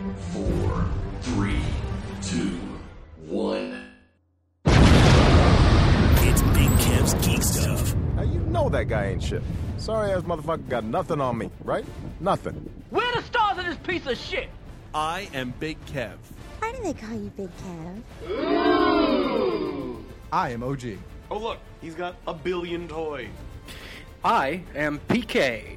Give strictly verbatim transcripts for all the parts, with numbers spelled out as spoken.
four, three, two, one. It's Big Kev's Geek Stuff. Now you know that guy ain't shit. Sorry ass motherfucker got nothing on me, right? Nothing. Where are the stars of this piece of shit? I am Big Kev. Why do they call you Big Kev? I am O G. Oh look, he's got a billion toys. I am P K.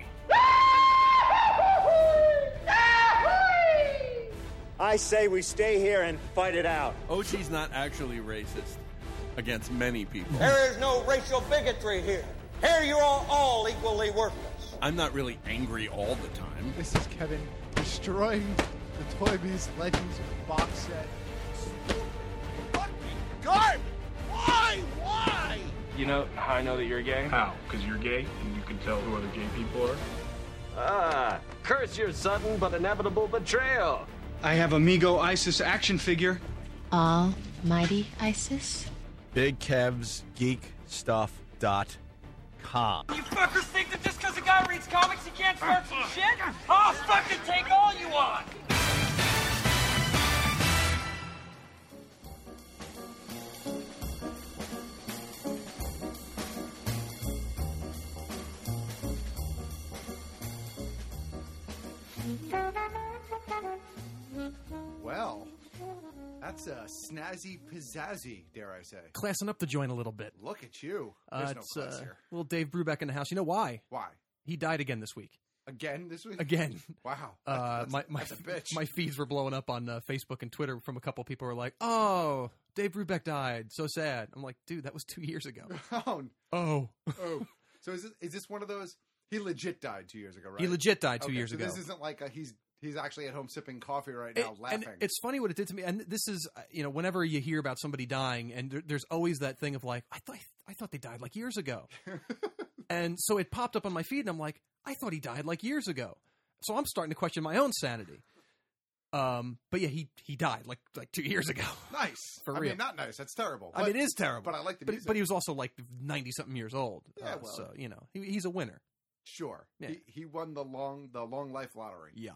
I say we stay here and fight it out. O G's not actually racist against many people. There is no racial bigotry here. Here you are all equally worthless. I'm not really angry all the time. This is Kevin destroying the Toy Biz Legends box set. Fucking garbage! Why? Why? You know how I know that you're gay? How? Because you're gay and you can tell who other gay people are? Ah, curse your sudden but inevitable betrayal. I have Amigo Isis action figure. Almighty Isis? Big Kev's Geek Stuff dot com. You fuckers think that just because a guy reads comics he can't start some shit? I'll fucking take all you want! Well, that's a snazzy pizzazzy, dare I say. Classing up the joint a little bit. Look at you. Uh, There's no it's class uh, here. little Dave Brubeck in the house. You know why? Why? He died again this week. Again this week? Again. Wow. Uh, that's, my my, that's a bitch. my feeds were blowing up on uh, Facebook and Twitter from a couple people who were like, "Oh, Dave Brubeck died. So sad." I'm like, dude, that was two years ago. Oh. Oh. Oh. So is this, is this one of those? He legit died two years ago, right? He legit died two okay, years so ago. This isn't like a, he's he's actually at home sipping coffee right It- now, laughing. And it's funny what it did to me. And this is, uh, you know, whenever you hear about somebody dying, and there, there's always that thing of like, I thought I thought they died like years ago. And so it popped up on my feed, and I'm like, I thought he died like years ago. So I'm starting to question my own sanity. Um, but yeah, he he died like like two years ago. Nice. For I real. mean, not nice. That's terrible. I mean, it is terrible. But I like the but, music. but he was also like ninety something years old. Yeah, Uh, well. so you know, he, he's a winner. Sure. Yeah. He, he won the long the long life lottery. Yeah.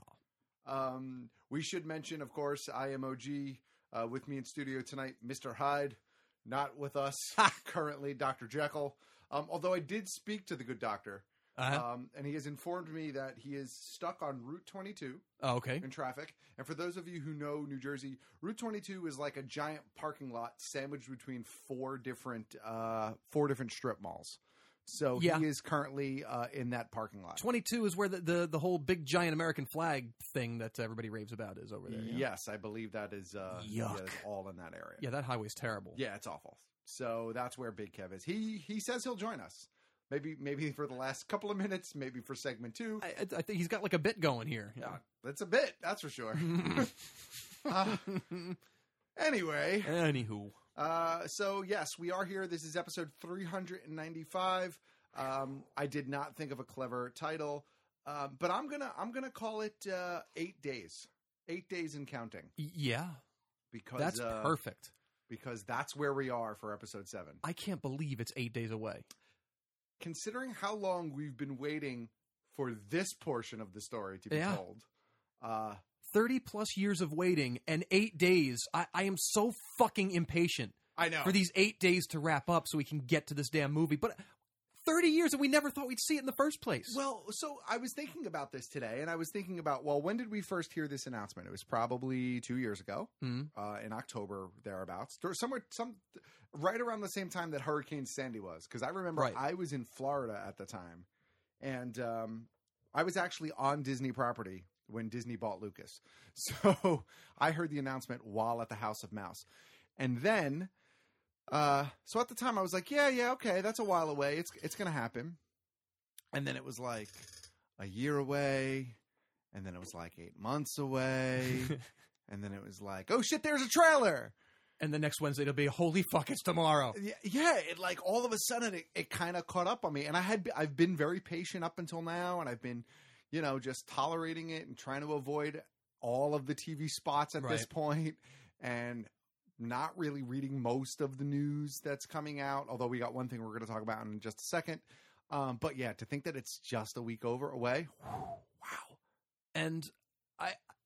Um, we should mention, of course, I am O G. Uh, with me in studio tonight, Mister Hyde. Not with us currently, Doctor Jekyll. Um, although I did speak to the good doctor. Uh-huh. Um, and he has informed me that he is stuck on Route twenty-two. Oh, okay. In traffic. And for those of you who know New Jersey, Route twenty-two is like a giant parking lot sandwiched between four different uh, four different strip malls. So Yeah. he is currently uh, in that parking lot. twenty-two is where the, the, the whole big giant American flag thing that everybody raves about is over there. Yeah? Yes, I believe that is uh, yeah, Yuck. that's all in that area. Yeah, that highway's terrible. Yeah, it's awful. So that's where Big Kev is. He he says he'll join us. Maybe maybe for the last couple of minutes, maybe for segment two. I, I think he's got like a bit going here. Yeah, that's a bit, that's for sure. uh, anyway. Anywho. Uh, so, yes, we are here. This is episode three ninety-five. Um, I did not think of a clever title, uh, but I'm gonna I'm gonna call it uh, Eight Days. Eight Days and Counting. Yeah. Because That's uh, perfect. Because that's where we are for episode seven. I can't believe it's eight days away. Considering how long we've been waiting for this portion of the story to be Yeah. told. Uh, thirty plus years of waiting and eight days. I, I am so fucking impatient. I know. For these eight days to wrap up so we can get to this damn movie. But thirty years and we never thought we'd see it in the first place. Well, so I was thinking about this today, and I was thinking about, well, when did we first hear this announcement? It was probably two years ago, mm-hmm. uh, in October, thereabouts. There was somewhere, some, right around the same time that Hurricane Sandy was, because I remember right. I was in Florida at the time, and um, I was actually on Disney property when Disney bought Lucas. So I heard the announcement while at the House of Mouse. And then... Uh, so at the time I was like, yeah, yeah, okay, that's a while away. It's it's gonna happen. And then it was like a year away, and then it was like eight months away, and then it was like, oh shit, there's a trailer. And the next Wednesday it'll be, holy fuck, it's tomorrow. Yeah, yeah it like all of a sudden it, it kind of caught up on me, and I had I've been very patient up until now, and I've been, you know, just tolerating it and trying to avoid all of the T V spots at right. this point, and not really reading most of the news that's coming out, although we got one thing we're going to talk about in just a second. Um, but yeah, to think that it's just a week over away, wow. And I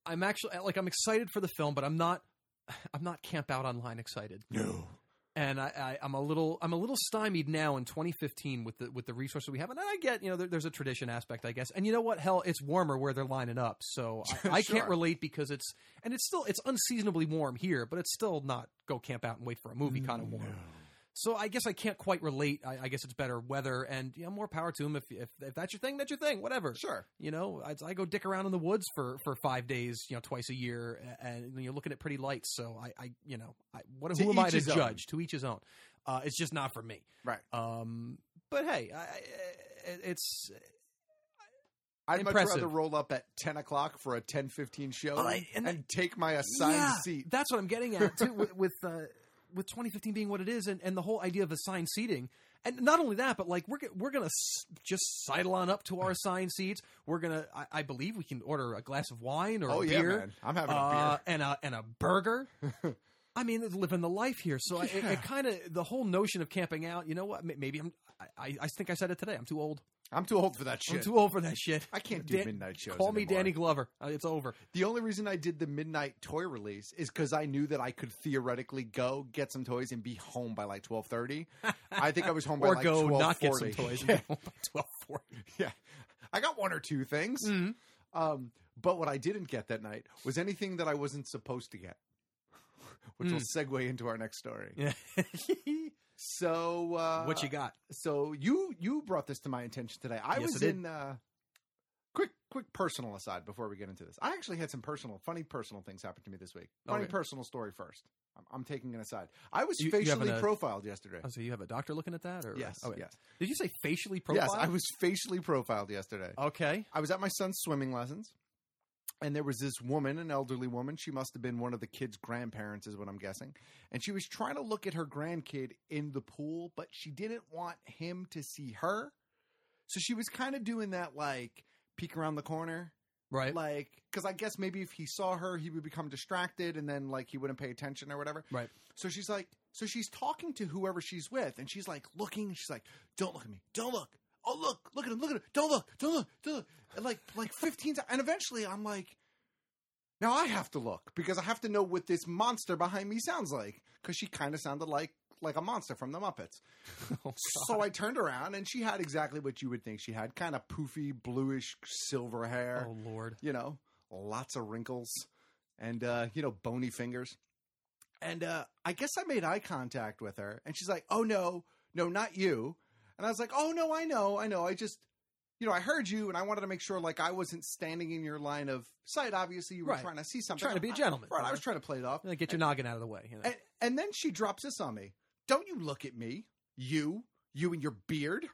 I'm actually like I'm excited for the film, but I'm not. I'm not camp out online excited. No. And I, I, I'm a little, I'm a little stymied now in twenty fifteen with the with the resources we have, and I get, you know, there, there's a tradition aspect, I guess. And you know what? Hell, it's warmer where they're lining up, so I, I Sure. can't relate because it's, and it's still, it's unseasonably warm here, but it's still not go camp out and wait for a movie kind of warm. So I guess I can't quite relate. I, I guess it's better weather, and you know, more power to them. If, if if that's your thing, that's your thing. Whatever. Sure. You know, I, I go dick around in the woods for, for five days, you know, twice a year, and you're looking at pretty lights. So I, I you know, I, what To who am I each to his own. judge? To each his own. Uh, it's just not for me. Right. Um. But hey, I, I, it's. I'd impressive. much rather roll up at ten o'clock for a ten fifteen show Well, I- and, and- take my assigned yeah, seat. That's what I'm getting at too, with with, uh, with twenty fifteen being what it is, and, and the whole idea of assigned seating. And not only that, but like we're g- we're gonna s- just sidle on up to our assigned seats. We're gonna, I, I believe, we can order a glass of wine or Oh, a yeah, beer. man. I'm having a uh, beer. and a and a burger. I mean, living the life here. So I, it, Yeah. it kind of the whole notion of camping out. You know what? May- Maybe I'm. I, I think I said it today. I'm too old. I'm too old for that shit. I'm too old for that shit. I can't do Dan- midnight shows Call me anymore. Danny Glover. Uh, It's over. The only reason I did the midnight toy release is because I knew that I could theoretically go get some toys and be home by like twelve thirty. I think I was home by Or like go twelve not get forty. some toys and Yeah. be home by twelve forty. Yeah. I got one or two things. Mm-hmm. Um, but what I didn't get that night was anything that I wasn't supposed to get, which will segue into our next story. Yeah. So uh, What you got? So you you brought this to my attention today. I Yes, was I did. in uh, quick quick personal aside before we get into this. I actually had some personal, funny personal things happen to me this week. Funny Okay. personal story first. I'm, I'm taking an aside. I was You- you facially having a- profiled yesterday. Oh, so you have a doctor looking at that, or Yes, okay. yes. Did you say facially profiled? Yes, I was facially profiled yesterday. Okay. I was at my son's swimming lessons, and there was this woman, an elderly woman. She must have been one of the kid's grandparents, is what I'm guessing. And she was trying to look at her grandkid in the pool, but she didn't want him to see her. So she was kind of doing that, like, peek around the corner. Right. Like, because I guess maybe if he saw her, he would become distracted, and then, like, he wouldn't pay attention or whatever. Right. So she's like, so she's talking to whoever she's with, and she's, like, looking, and she's like, don't look at me. Don't look. Oh, look, look at him, look at him. Don't look, don't look, don't look. And like, like fifteen times. And eventually I'm like, now I have to look because I have to know what this monster behind me sounds like. Because she kind of sounded like, like a monster from the Muppets. Oh, So I turned around and she had exactly what you would think she had. Kind of poofy, bluish, silver hair. Oh, Lord. You know, lots of wrinkles and, uh, you know, bony fingers. And uh, I guess I made eye contact with her. And she's like, oh, no, no, not you. And I was like, oh, no, I know, I know. I just, you know, I heard you and I wanted to make sure like I wasn't standing in your line of sight. Obviously, you were Right. trying to see something. Trying to be a I- gentleman. right. I was trying to play it off. Get your noggin out of the way. You know? And, and then she drops this on me. Don't you look at me. You, you and your beard.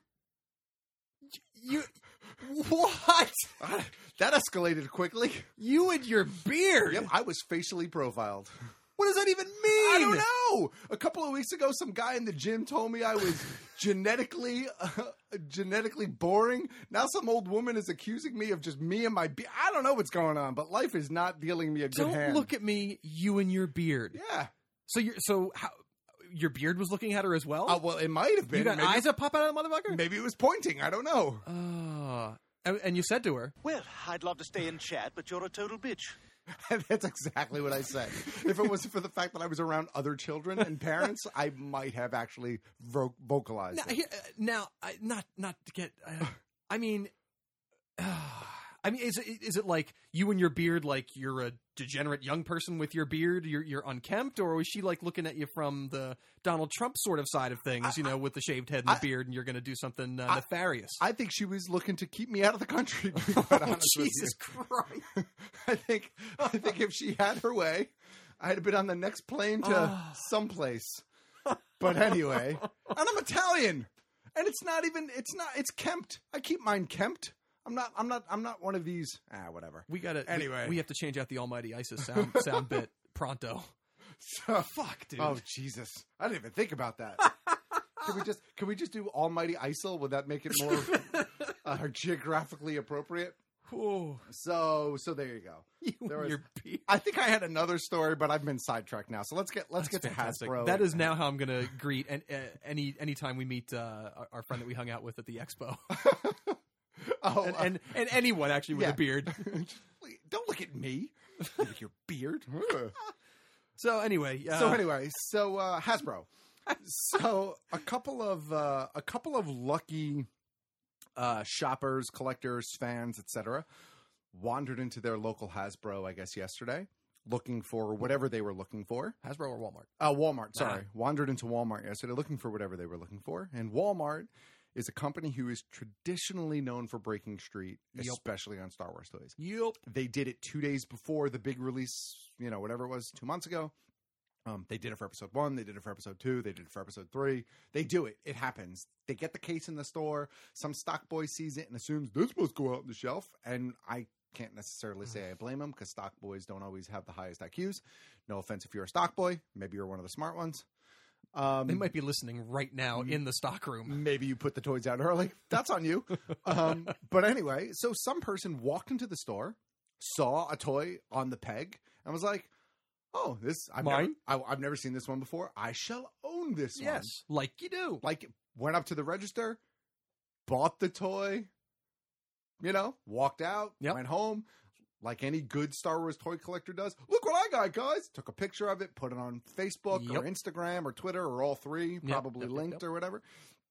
You, what? That escalated quickly. You and your beard? Yep, I was facially profiled. What does that even mean? I don't know. A couple of weeks ago, some guy in the gym told me I was genetically uh, genetically boring. Now some old woman is accusing me of just me and my beard. I don't know what's going on, but life is not dealing me a good Don't hand. look at me, you and your beard. Yeah. So you're so how your beard was looking at her as well? Uh, well, it might have been. You got maybe, eyes that pop out of the motherfucker? Maybe it was pointing. I don't know. Oh. And, and you said to her, Well, I'd love to stay and chat, but you're a total bitch. That's exactly what I said. If it wasn't for the fact that I was around other children and parents, I might have actually vo- vocalized now, it. here, uh, now I, not not to get. Uh, I mean, uh, I mean, is it is it like you and your beard, like you're a degenerate young person with your beard, you're you're unkempt, or was she like looking at you from the Donald Trump sort of side of things, you know, with the shaved head and the I, beard, and you're going to do something uh, I, nefarious? I think she was looking to keep me out of the country. To be quite Oh, honest with Jesus you. Christ! I think I think if she had her way, I'd have been on the next plane to Oh. someplace. But anyway, and I'm Italian, and it's not even it's not it's kempt. I keep mine kempt. I'm not I'm not I'm not one of these. Ah, whatever. We got to Anyway. We, we have to change out the Almighty ISIS sound sound bit pronto. So, Fuck, dude. Oh Jesus! I didn't even think about that. Can we just can we just do Almighty I S I L? Would that make it more uh, geographically appropriate? Ooh. So so there you go. You There and was- your beard. I think I had another story, but I've been sidetracked now. So let's get let's That's get to fantastic. Hasbro. That is now how I'm going to greet and uh, any anytime we meet uh, our, our friend that we hung out with at the expo, oh, and, uh, and and anyone actually with yeah. a beard. Don't look at me. Your beard. So anyway, uh, so anyway, so uh, Hasbro. So a couple of uh, a couple of lucky uh, shoppers, collectors, fans, et cetera, wandered into their local Hasbro, I guess, yesterday, looking for whatever they were looking for. Hasbro or Walmart? Uh, Walmart. Sorry, ah. wandered into Walmart yesterday, looking for whatever they were looking for. And Walmart is a company who is traditionally known for breaking street, yep. especially on Star Wars toys. Yep. They did it two days before the big release, you know, whatever it was, two months ago. Um, they did it for episode one. They did it for episode two. They did it for episode three. They do it. It happens. They get the case in the store. Some stock boy sees it and assumes this must go out on the shelf. And I can't necessarily say I blame them because stock boys don't always have the highest I Qs. No offense if you're a stock boy. Maybe you're one of the smart ones. Um, they might be listening right now in the stock room. Maybe you put the toys out early. That's on you. um, but anyway, so some person walked into the store, saw a toy on the peg, and was like, "Oh, this I've mine. Never, I, I've never seen this one before. I shall own this yes, one." Yes, like you do. Like went up to the register, bought the toy, you know, walked out, yep. went home. Like any good Star Wars toy collector does. Look what I got, guys. Took a picture of it, put it on Facebook yep. or Instagram or Twitter or all three, probably yep, yep, linked yep. or whatever.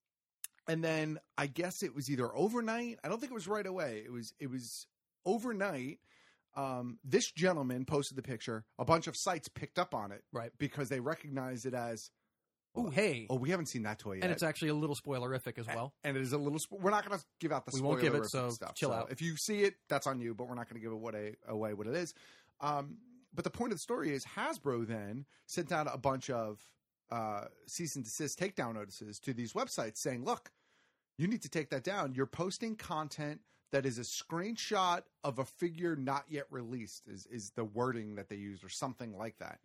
And then I guess it was either overnight. I don't think it was right away. It was it was overnight. Um, this gentleman posted the picture. A bunch of sites picked up on it, right? Because they recognized it as, oh, hey. Oh, we haven't seen that toy yet. And it's actually a little spoilerific as well. And it is a little, spo- we're not going to give out the we spoilerific won't give it, so stuff. chill so out. If you see it, that's on you, but we're not going to give it what a, away what it is. Um, but the point of the story is Hasbro then sent out a bunch of uh, cease and desist takedown notices to these websites saying, look, you need to take that down. You're posting content that is a screenshot of a figure not yet released is, is the wording that they used or something like that.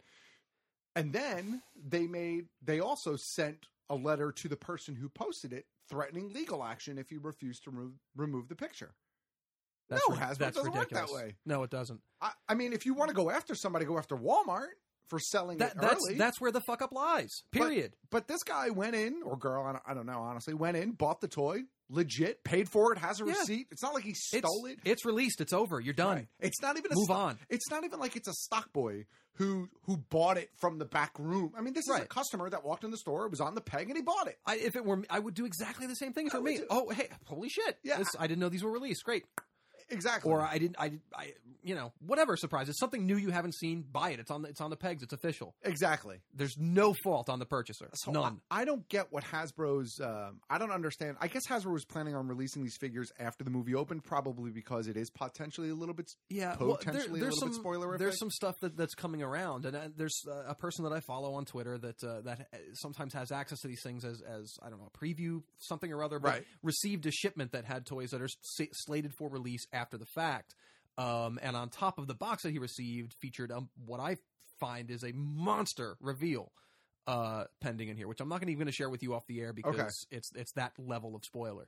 And then they made, they also sent a letter to the person who posted it threatening legal action if you refuse to remove, remove the picture. That's no, ri- Hasbro that's doesn't ridiculous. work that way. No, it doesn't. I, I mean, if you want to go after somebody, go after Walmart for selling that, it that's, early. That's where the fuck up lies, period. But, but this guy went in, or girl, I don't, I don't know, honestly, went in, bought the toy, legit, paid for it, has a yeah. receipt. It's not like he stole it's, it. It's released. It's over. You're done. Right. It's not even a Move sto- on. It's not even like it's a stock boy who who bought it from the back room. I mean, this right. is a customer that walked in the store, it was on the peg, and he bought it. I, if it were, I would do exactly the same thing for I me. too. Oh, hey, holy shit! Yeah, this, I didn't know these were released. Great. Exactly. Or I didn't. I, I. You know, whatever surprise. It's something new you haven't seen. Buy it. It's on. The, it's on the pegs. It's official. Exactly. There's no fault on the purchaser. So None. I, I don't get what Hasbro's. Um, I don't understand. I guess Hasbro was planning on releasing these figures after the movie opened, probably because it is potentially a little bit. Yeah, potentially well, there, a little some, bit spoilerific. There's some stuff that, that's coming around, and uh, there's uh, a person that I follow on Twitter that uh, that sometimes has access to these things as as I don't know a preview something or other, but right. received a shipment that had toys that are s- slated for release after the fact. Um, and on top of the box that he received featured um, what I find is a monster reveal uh, pending in here, which I'm not even going to share with you off the air because okay. it's it's that level of spoiler.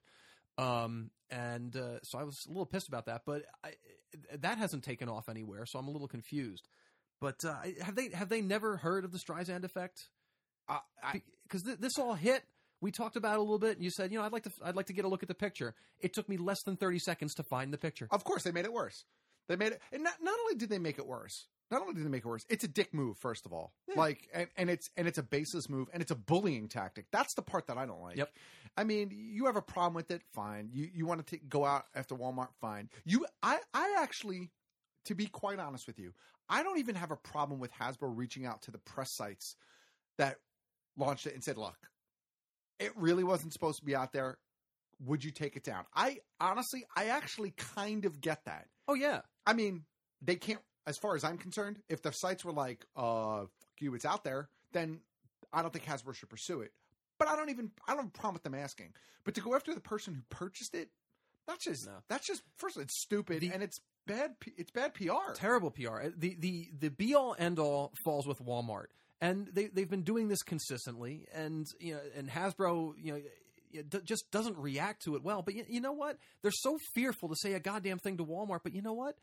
Um, and uh, so I was a little pissed about that, but I, that hasn't taken off anywhere, so I'm a little confused. But uh, have they have they never heard of the Streisand effect? Because uh, th- this all hit. We talked about it a little bit, and you said, you know, I'd like to, I'd like to get a look at the picture. It took me less than thirty seconds to find the picture. Of course, they made it worse. They made it, and not, not only did they make it worse, not only did they make it worse, it's a dick move. First of all, yeah. like, and, and it's and it's a baseless move, and it's a bullying tactic. That's the part that I don't like. Yep. I mean, you have a problem with it, fine. You you want to go out after Walmart, fine. You, I, I actually, to be quite honest with you, I don't even have a problem with Hasbro reaching out to the press sites that launched it and said, look. It really wasn't supposed to be out there. Would you take it down? I honestly, I actually kind of get that. Oh, yeah. I mean, they can't, as far as I'm concerned, if the sites were like, uh, fuck you, it's out there, then I don't think Hasbro should pursue it. But I don't even, I don't have a problem with them asking. But to go after the person who purchased it, that's just, no. that's just, first of all, it's stupid the, and it's bad, it's bad P R. Terrible P R. The, the, the be all end all falls with Walmart. And they they've been doing this consistently, and you know, and Hasbro, you know, it d- just doesn't react to it well. But you, you know what? They're so fearful to say a goddamn thing to Walmart. But you know what?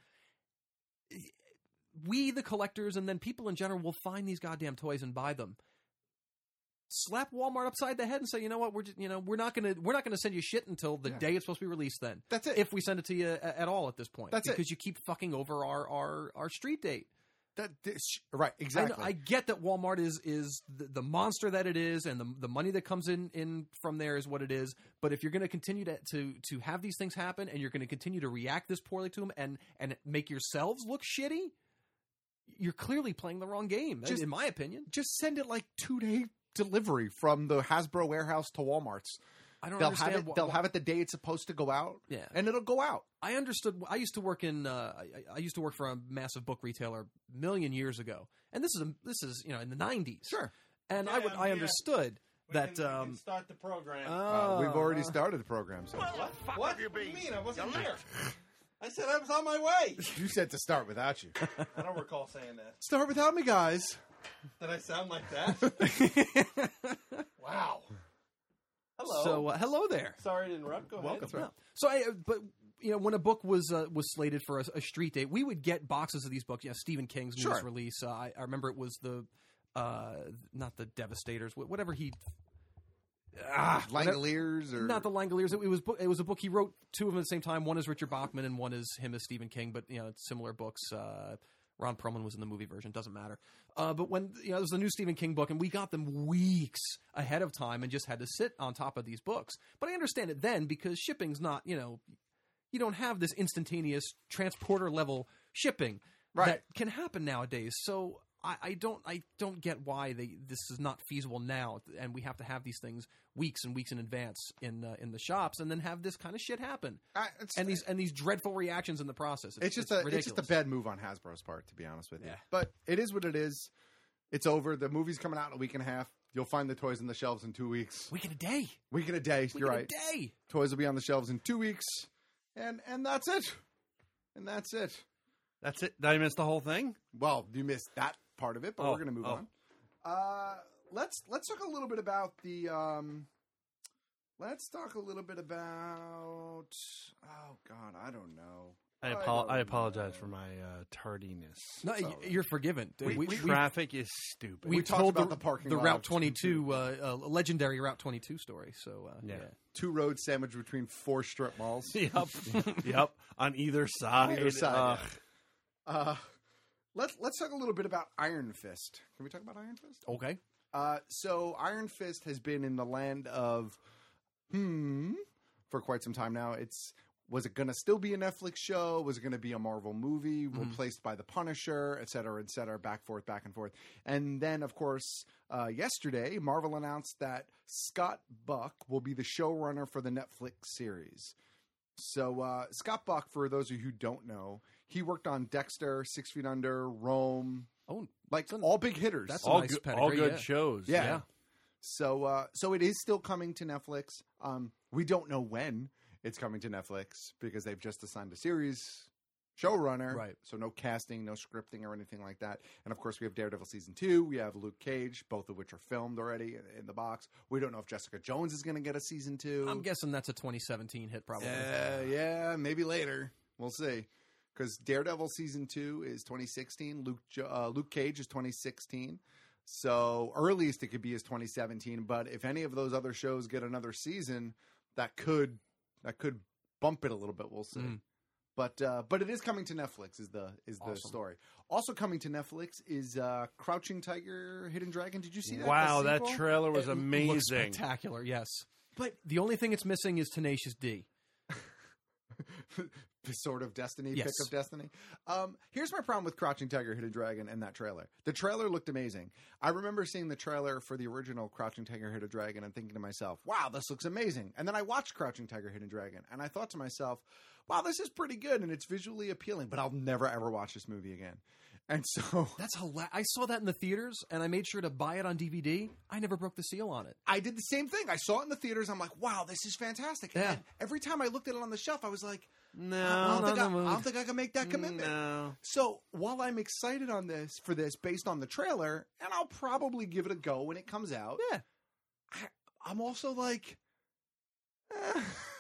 We, the collectors, and then people in general, will find these goddamn toys and buy them. slap Walmart upside the head and say, you know what, we're just, you know we're not gonna we're not gonna send you shit until the Yeah. day it's supposed to be released. Then That's it. If we send it to you a- at all at this point, That's it. because you keep fucking over our our, our street date. That this, right, I, exactly. know- I get that Walmart is is the, the monster that it is, and the the money that comes in, in from there is what it is. But if you're going to continue to to to have these things happen, and you're going to continue to react this poorly to them, and and make yourselves look shitty, you're clearly playing the wrong game, Just- in my opinion. Just send it like two day delivery from the Hasbro warehouse to Walmart's. I don't they'll understand. have it. wh- They'll wh- have it the day it's supposed to go out. Yeah. and it'll go out. I understood. I used to work in. Uh, I, I used to work for a massive book retailer a million years ago, and this is a, this is you know in the nineties. Sure. And I would Yeah, I yeah. understood We that. can, we um, can start the program. Uh, we've already uh, started the program. So. what? What? What do you mean? I wasn't here. I said I was on my way. You said to start without you. I don't recall saying that. Start without me, guys. Did I sound like that? Wow. Hello. So uh, hello there. Sorry to interrupt. Go ahead. Yeah. So I, uh, but you know, when a book was uh, was slated for a, a street date, we would get boxes of these books. You know, Stephen King's newest Sure. release. Uh, I, I remember it was the, uh, not the Devastators, wh- whatever he. Ah, whatever- Langoliers or not the Langoliers. It, it was bo- it was a book he wrote two of them at the same time. One is Richard Bachman and one is him as Stephen King. But you know, it's similar books. Uh, Ron Perlman was in the movie version. Doesn't matter. Uh, but when you know it was the new Stephen King book, and we got them weeks ahead of time, and just had to sit on top of these books. But I understand it then because shipping's not you know, you don't have this instantaneous transporter level shipping Right. that can happen nowadays. So I, I don't I don't get why they this is not feasible now, and we have to have these things weeks and weeks in advance in uh, in the shops, and then have this kind of shit happen, I, it's, and these and these dreadful reactions in the process. it's just a it's just a ridiculous. bad move on Hasbro's part, to be honest with you. Yeah. But it is what it is. It's over. The movie's coming out in a week and a half. You'll find the toys on the shelves in two weeks. Week and a day. Week and a day. Week You're and right. a day. Toys will be on the shelves in two weeks, and and that's it. And that's it. That's it. Did I miss the whole thing? Well, you missed that part of it, but Oh, we're going to move oh. on. Uh, let's let's talk a little bit about the. Um, let's talk a little bit about. Oh God, I don't know. I, don't apo- I apologize know. for my uh, tardiness. No, y- you're forgiven. We- we, we- Traffic is stupid. we, we talked told about the, the parking the lot Route of twenty-two, uh, uh, legendary Route twenty-two story. So uh, yeah. Yeah. Two roads sandwiched between four strip malls. Yep. Yep. On either side. Either side, Ugh. yeah. Uh, let's let's talk a little bit about Iron Fist. Can we talk about Iron Fist? Okay. Uh, so Iron Fist has been in the land of hmm for quite some time now. It's was it going to still be a Netflix show? Was it going to be a Marvel movie Mm-hmm. replaced by the Punisher, et cetera, et cetera, back forth, back and forth. And then, of course, uh, yesterday Marvel announced that Scott Buck will be the showrunner for the Netflix series. So uh, Scott Buck, for those of you who don't know, he worked on Dexter, Six Feet Under, Rome, Oh, like that's a- all big hitters. that's a all, nice good, pedigree, all good yeah. shows. Yeah. Yeah. So uh, so it is still coming to Netflix. Um, we don't know when it's coming to Netflix because they've just assigned a series showrunner. Right. So no casting, no scripting or anything like that. And of course we have Daredevil season two. We have Luke Cage, both of which are filmed already in, in the box. We don't know if Jessica Jones is going to get a season two. I'm guessing that's a twenty seventeen hit, probably. Yeah, yeah, maybe later. We'll see. Because Daredevil season two is twenty sixteen. Luke Jo- uh, Luke Cage is twenty sixteen. So earliest it could be is twenty seventeen. But if any of those other shows get another season, that could that could bump it a little bit. We'll see. Mm. But uh, but it is coming to Netflix. Is the is the Awesome. story. Also coming to Netflix is uh, Crouching Tiger, Hidden Dragon. Did you see that? Wow, The that sequel? trailer was It looks amazing. spectacular, yes. But The only thing it's missing is Tenacious D. the sort of destiny, Yes. pick of destiny. Um, here's my problem with Crouching Tiger, Hidden Dragon and that trailer. The trailer looked amazing. I remember seeing the trailer for the original Crouching Tiger, Hidden Dragon and thinking to myself, wow, this looks amazing. And then I watched Crouching Tiger, Hidden Dragon and I thought to myself, wow, this is pretty good and it's visually appealing, but I'll never ever watch this movie again. And so That's hilarious. I saw that in the theaters, and I made sure to buy it on D V D. I never broke the seal on it. I did the same thing. I saw it in the theaters. I'm like, wow, this is fantastic. And Yeah. then every time I looked at it on the shelf, I was like, No, I don't, not think I, in the mood. I don't think I can make that commitment. No. So while I'm excited on this for this based on the trailer, and I'll probably give it a go when it comes out, Yeah. I, I'm also like, eh,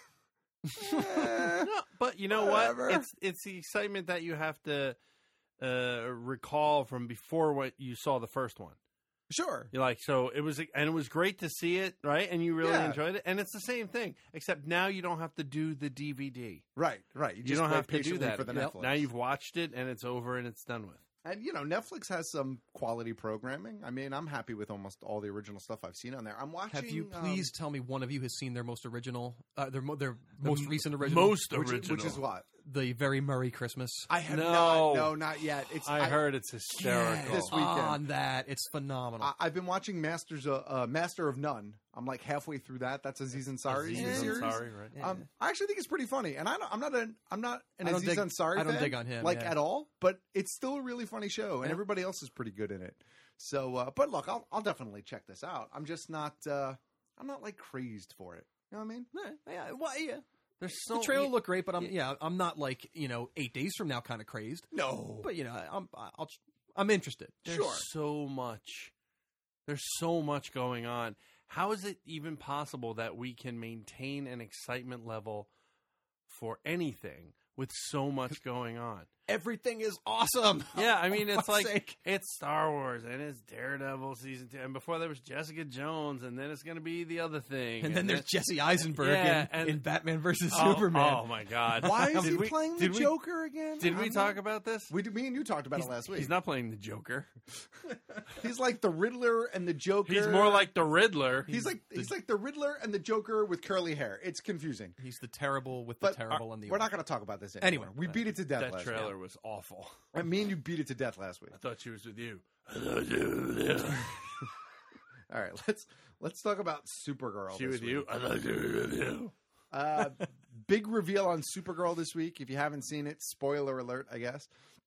eh, No, but you know Whatever. what? It's it's the excitement that you have to uh, recall from before what you saw the first one. Sure. You're like, so it was, and it was great to see it, right? And you really Yeah. enjoyed it. And it's the same thing, except now you don't have to do the D V D. Right, right. You, just don't wait have to do patiently that. for the Yep. Netflix. Now you've watched it, and it's over, and it's done with. And, you know, Netflix has some quality programming. I mean, I'm happy with almost all the original stuff I've seen on there. I'm watching... Have you um, please tell me one of you has seen their most original, uh, their mo- their most recent original, most which, original. Which is what? The Very Murray Christmas. I have No. not. No, not yet. It's I, heard it's hysterical. This weekend. On that, it's phenomenal. I, I've been watching Masters of, uh, Master of None. I'm like halfway through that. That's Aziz Ansari Aziz series. Ansari, right. Yeah. Um, I actually think it's pretty funny, and I don't, I'm not an I'm not an I don't Aziz dig- Ansari. I don't fan, dig on him, like yeah. at all. But it's still a really funny show, and Yeah. everybody else is pretty good in it. So, uh, but look, I'll I'll definitely check this out. I'm just not uh, I'm not like crazed for it. You know what I mean? Yeah, yeah, well, yeah. There's so The trailer looked great, but I'm yeah, I'm not like you know eight days from now kind of crazed. No, but you know I'm I'll I'm interested. There's Sure. so much. There's so much going on. How is it even possible that we can maintain an excitement level for anything with so much going on? Everything is awesome. Yeah, I mean, For it's fuck's like, sake. it's Star Wars, and it's Daredevil season two, and before there was Jessica Jones, and then it's going to be the other thing. And then there's Jesse Eisenberg Yeah, in, and- in Batman versus Oh, Superman. Oh, my God. Why is Did he we- playing the did we- Joker again? Did we I'm talk not- about this? We me and you talked about He's, it last week. he's not playing the Joker. He's like the Riddler and the Joker. He's more like the Riddler. He's, like the- he's like the Riddler and the Joker with curly hair. It's confusing. He's the terrible with the But terrible uh, and the. we're not going to talk about this anymore. Anyway, we beat it to death that last trailer week. was awful. And me and you beat it to death last week. I thought she was with you. I thought she was with you. All right, let's let's talk about Supergirl. She this with you? week. I thought she was with you. Uh, big reveal on Supergirl this week. If you haven't seen it, spoiler alert, I guess.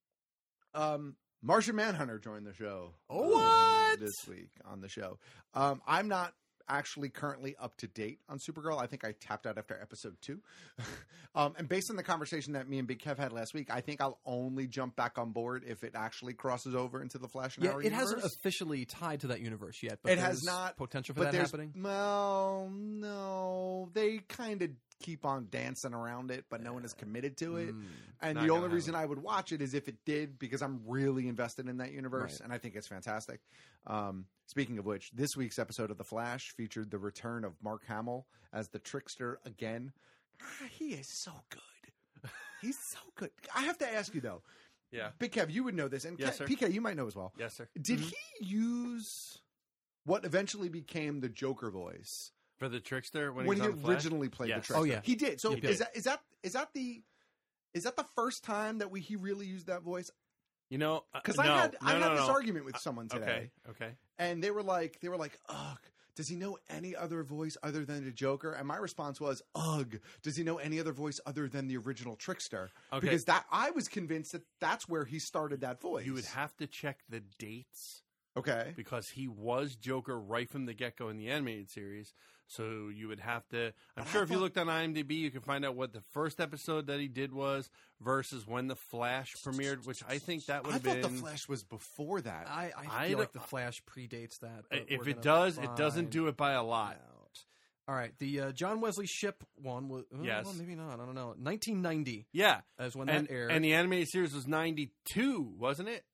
Um, Martian Manhunter joined the show. Oh, uh, what? this week on the show? Um, I'm not actually currently up to date on Supergirl. I think I tapped out after episode two. um, and based on the conversation that me and Big Kev had last week, I think I'll only jump back on board if it actually crosses over into the Flash and Yeah, Arrow it hasn't universe. officially tied to that universe yet. But It has there's not potential for but that there's- happening. Well, no, they kind of keep on dancing around it, but no one is committed to it. Mm, and not the gonna only reason happen. I would watch it is if it did, because I'm really invested in that universe, Right. and I think it's fantastic. Um, speaking of which, this week's episode of The Flash featured the return of Mark Hamill as the Trickster again. Ah, he is so good. He's so good. I have to ask you though. Yeah. Big Kev, you would know this, and Yes, Ke- sir. P K, you might know as well. Yes, sir. Did Mm-hmm. he use what eventually became the Joker voice For the Trickster when, when he he was on Flash? originally played Yes. the Trickster? Oh, yeah. he did. So He is did. that is that is that the is that the first time that we he really used that voice? You know, Because uh, I no, had no, I had no, this no. argument with someone today, Okay, okay. and they were like they were like, ugh. Does he know any other voice other than the Joker? And my response was, ugh. Does he know any other voice other than the original Trickster? Okay. Because that I was convinced that that's where he started that voice. You would have to check the dates okay. because he was Joker right from the get-go in the animated series. So you would have to. I'm But I sure if you thought- looked on IMDb, you can find out what the first episode that he did was versus when the Flash premiered, which I think that would I have thought been. the Flash was before that. I, I I feel like don't- the Flash predates that. but If we're it gonna does, it doesn't find do it by a lot. out. All right, the uh, John Wesley Ship one was uh, Yes. well, maybe not. I don't know. nineteen ninety Yeah, as when and, that aired. and the animated series was ninety-two, wasn't it?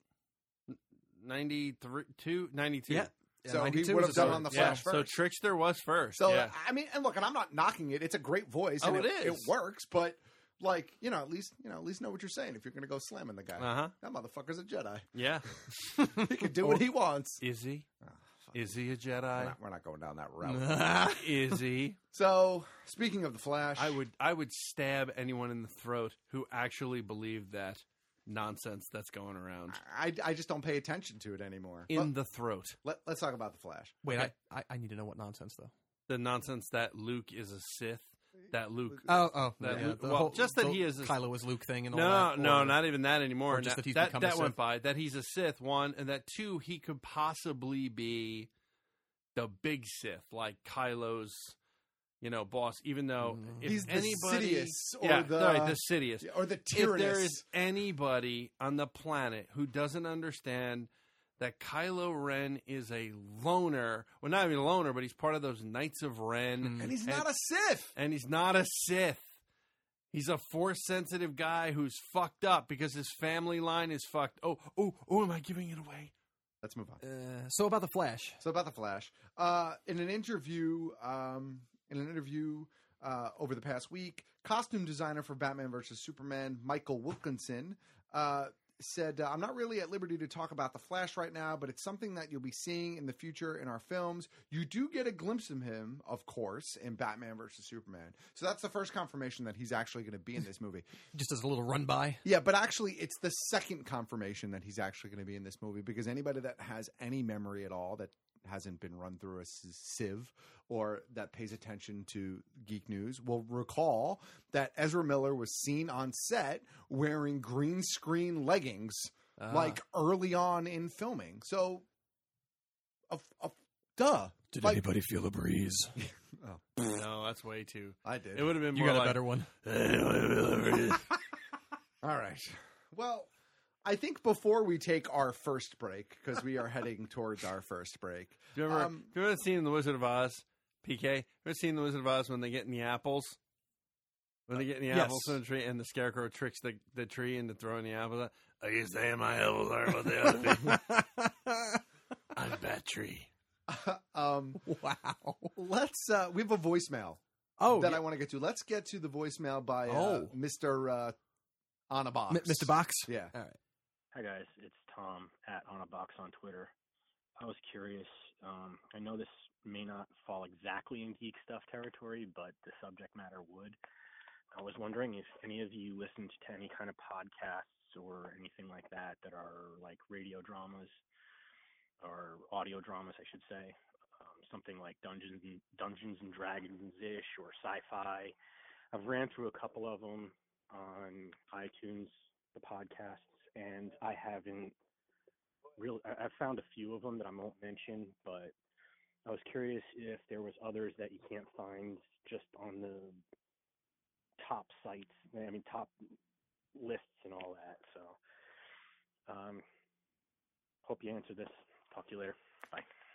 ninety-three, two, ninety-two. yeah, yeah, So he ninety-two would was have a done on the start. Yeah, Flash so first. Trickster was first. So yeah. I mean, and look, and I'm not knocking it. It's a great voice. Oh, and it It is. works, but like you know, at least you know, at least know what you're saying if you're going to go slamming the guy. Uh-huh. That motherfucker's a Jedi. Yeah. He can do what he wants. Is he? Is he a We're Jedi? not, we're not going down that route. Is he? So speaking of the Flash, I would I would stab anyone in the throat who actually believed that nonsense that's going around. I, I just don't pay attention to it anymore. In Let, the throat. let, let's talk about the Flash. Wait, Okay. I, I I need to know what nonsense though. The nonsense that Luke is a Sith. That Luke. Oh, oh, That yeah, Luke- the well, whole, just that the he is a- Kylo is Luke thing and all No, that. no, or- not even that anymore. or just That- that he's that, become a that went Sith. by. That he's a Sith, one, and that two, he could possibly be the big Sith, like Kylo's, you know, boss. Even though if He's the anybody, Sidious or yeah, the- right, the Sidious, or the if Tyrannus. there is anybody on the planet who doesn't understand that Kylo Ren is a loner, well, not even a loner, but he's part of those Knights of Ren, and he's not a Sith. and he's not a Sith. He's a force-sensitive guy who's fucked up because his family line is fucked. Oh, oh, oh, am I giving it away? let's move on. Uh, so about the Flash. So about the Flash. Uh, in an interview, um, in an interview uh, over the past week, costume designer for Batman versus Superman, Michael Wilkinson, uh, said, uh, I'm not really at liberty to talk about the Flash right now, but it's something that you'll be seeing in the future in our films. You do get a glimpse of him, of course, in Batman versus Superman. So that's the first confirmation that he's actually going to be in this movie. Just as a little run by. Yeah, but actually it's the second confirmation that he's actually going to be in this movie, because anybody that has any memory at all that hasn't been run through a sieve or that pays attention to geek news will recall that Ezra Miller was seen on set wearing green screen leggings Ah. like early on in filming. So, a, a, duh. Did Like- anybody feel a breeze? Oh. No, that's way too. I did. It would have been You more got like, a better one. All right. Well, I think before we take our first break, because we are heading towards our first break. Do you remember, um, do you remember seeing The Wizard of Oz, P K? Ever seen The Wizard of Oz when they get in the apples? When they get in the Yes. apples from the tree and the scarecrow tricks the, the tree into throwing the apples out? Are you saying my apples aren't what they ought to be? I'm a bad tree. um, wow. Let's. Uh, we have a voicemail. Oh, that yeah. I want to get to. Let's get to the voicemail by uh, Oh. Mister Uh, on a box. M- Mister Box? Yeah. All right. Hi guys, it's Tom at On a Box on Twitter. I was curious. Um, I know this may not fall exactly in geek stuff territory, but the subject matter would. I was wondering if any of you listened to any kind of podcasts or anything like that that are like radio dramas or audio dramas, I should say. Um, something like Dungeons and Dungeons and Dragons-ish or sci-fi. I've ran through a couple of them on iTunes, the podcasts, and I haven't really. I- I've found a few of them that I won't mention, but I was curious if there was others that you can't find just on the top sites. I mean, top lists and all that. So, um, hope you answer this. Talk to you later. Bye.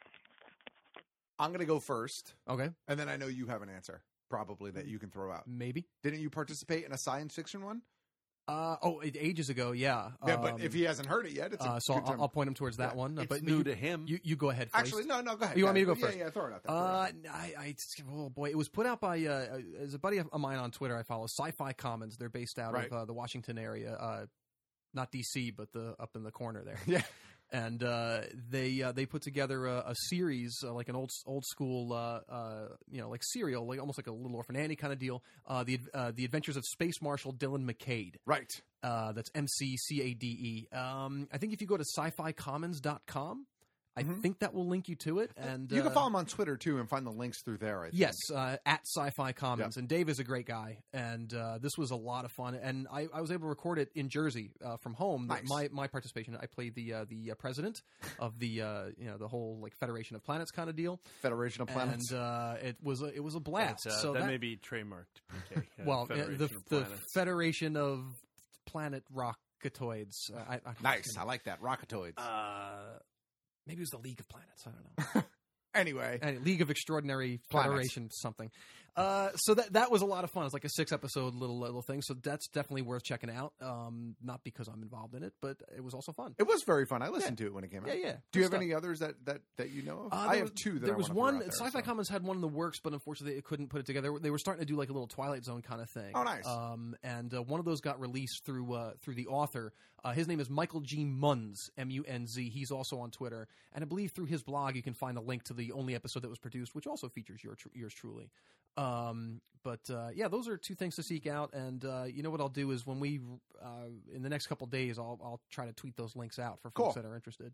I'm going to go first. Okay. And then I know you have an answer, probably, that you can throw out. Maybe. Didn't you participate in a science fiction one? Uh, oh, it- ages ago, yeah. Yeah, but Um, if he hasn't heard it yet, it's a uh, so good I'll, time. I'll point him towards that Yeah. one. uh, It's but new you, to him. You, you go ahead first. Actually, no, no, go ahead. You want me to go Yeah, first? yeah, throw it out there. Uh, I, I, oh boy, it was put out by uh, there's a buddy of mine on Twitter I follow, Sci-Fi Commons. They're based out Right. of uh, the Washington area, uh, not D C, but the up in the corner there. Yeah. And uh, they uh, they put together a, a series uh, like an old old school uh, uh, you know like serial, like almost like a Little Orphan Annie kind of deal. Uh, the uh, the Adventures of Space Marshal Dylan McCade. Right. Uh, that's M C C A D E. Um, I think if you go to sci fi commons dot com, I think that will link you to it. And You can uh, follow him on Twitter, too, and find the links through there, I think. Yes, uh, at Sci-Fi Commons, and Dave is a great guy, and uh, this was a lot of fun. And I, I was able to record it in Jersey uh, from home. Nice. My my participation, I played the uh, the uh, president of the uh, you know the whole like Federation of Planets kind of deal. Federation of Planets, and uh, it was a, it was a blast. Uh, so that, that, may be trademarked. P K, uh, well, uh, Federation the of the Planets. Federation of Planet Rocketoids. Uh, I, I, Nice. I like that. Rocketoids. Uh, maybe it was the League of Planets. I don't know. Anyway, Any, League of Extraordinary Planets. Federation something. Uh, so that that was a lot of fun. It's like a six episode little little thing. So that's definitely worth checking out. Um, not because I'm involved in it, but it was also fun. It was very fun. I listened to it when it came out. Yeah, yeah. Do Good you have stuff. any others that, that, that you know of? Uh, I there have was- two that there I was wanna throw one. out there, Sci-Fi so. Commons had one in the works, but unfortunately, it couldn't put it together. They were starting to do like a little Twilight Zone kind of thing. Oh, nice. Um, and uh, one of those got released through uh, through the author. Uh, his name is Michael G. Munz, M U N Z. He's also on Twitter, and I believe through his blog you can find a link to the only episode that was produced, which also features your, yours truly. Um, but uh, yeah, those are two things to seek out. And uh, you know what I'll do is when we uh, in the next couple days, I'll I'll try to tweet those links out for folks Cool. that are interested.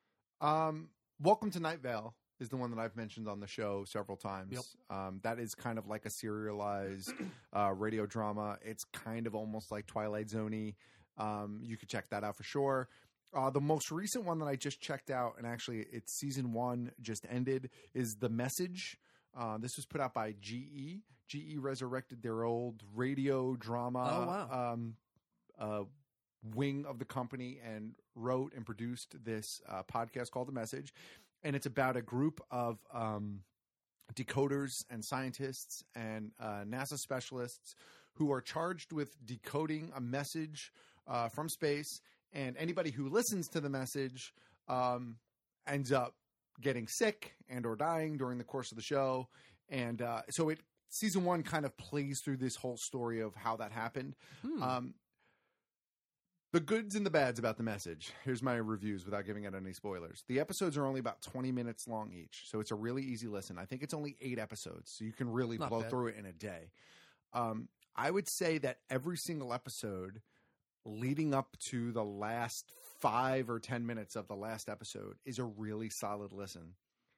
Um, Welcome to Night Vale is the one that I've mentioned on the show several times. Yep. Um, that is kind of like a serialized uh, radio drama. It's kind of almost like Twilight Zone-y. Um, you could check that out for sure. Uh, the most recent one that I just checked out, and actually it's season one just ended, is The Message. Uh, this was put out by G E. G E resurrected their old radio drama Oh, wow. um, uh, wing of the company and wrote and produced this uh, podcast called The Message. And it's about a group of um, decoders and scientists and uh, NASA specialists who are charged with decoding a message uh, from space. And anybody who listens to the message um, ends up getting sick and or dying during the course of the show. And uh, so it season one kind of plays through this whole story of how that happened. Hmm. Um, the goods and the bads about the message. Here's my reviews without giving out any spoilers. The episodes are only about twenty minutes long each, so it's a really easy listen. I think it's only eight episodes, so you can really Not blow bad. through it in a day. Um, I would say that every single episode leading up to the last five or ten minutes of the last episode is a really solid listen.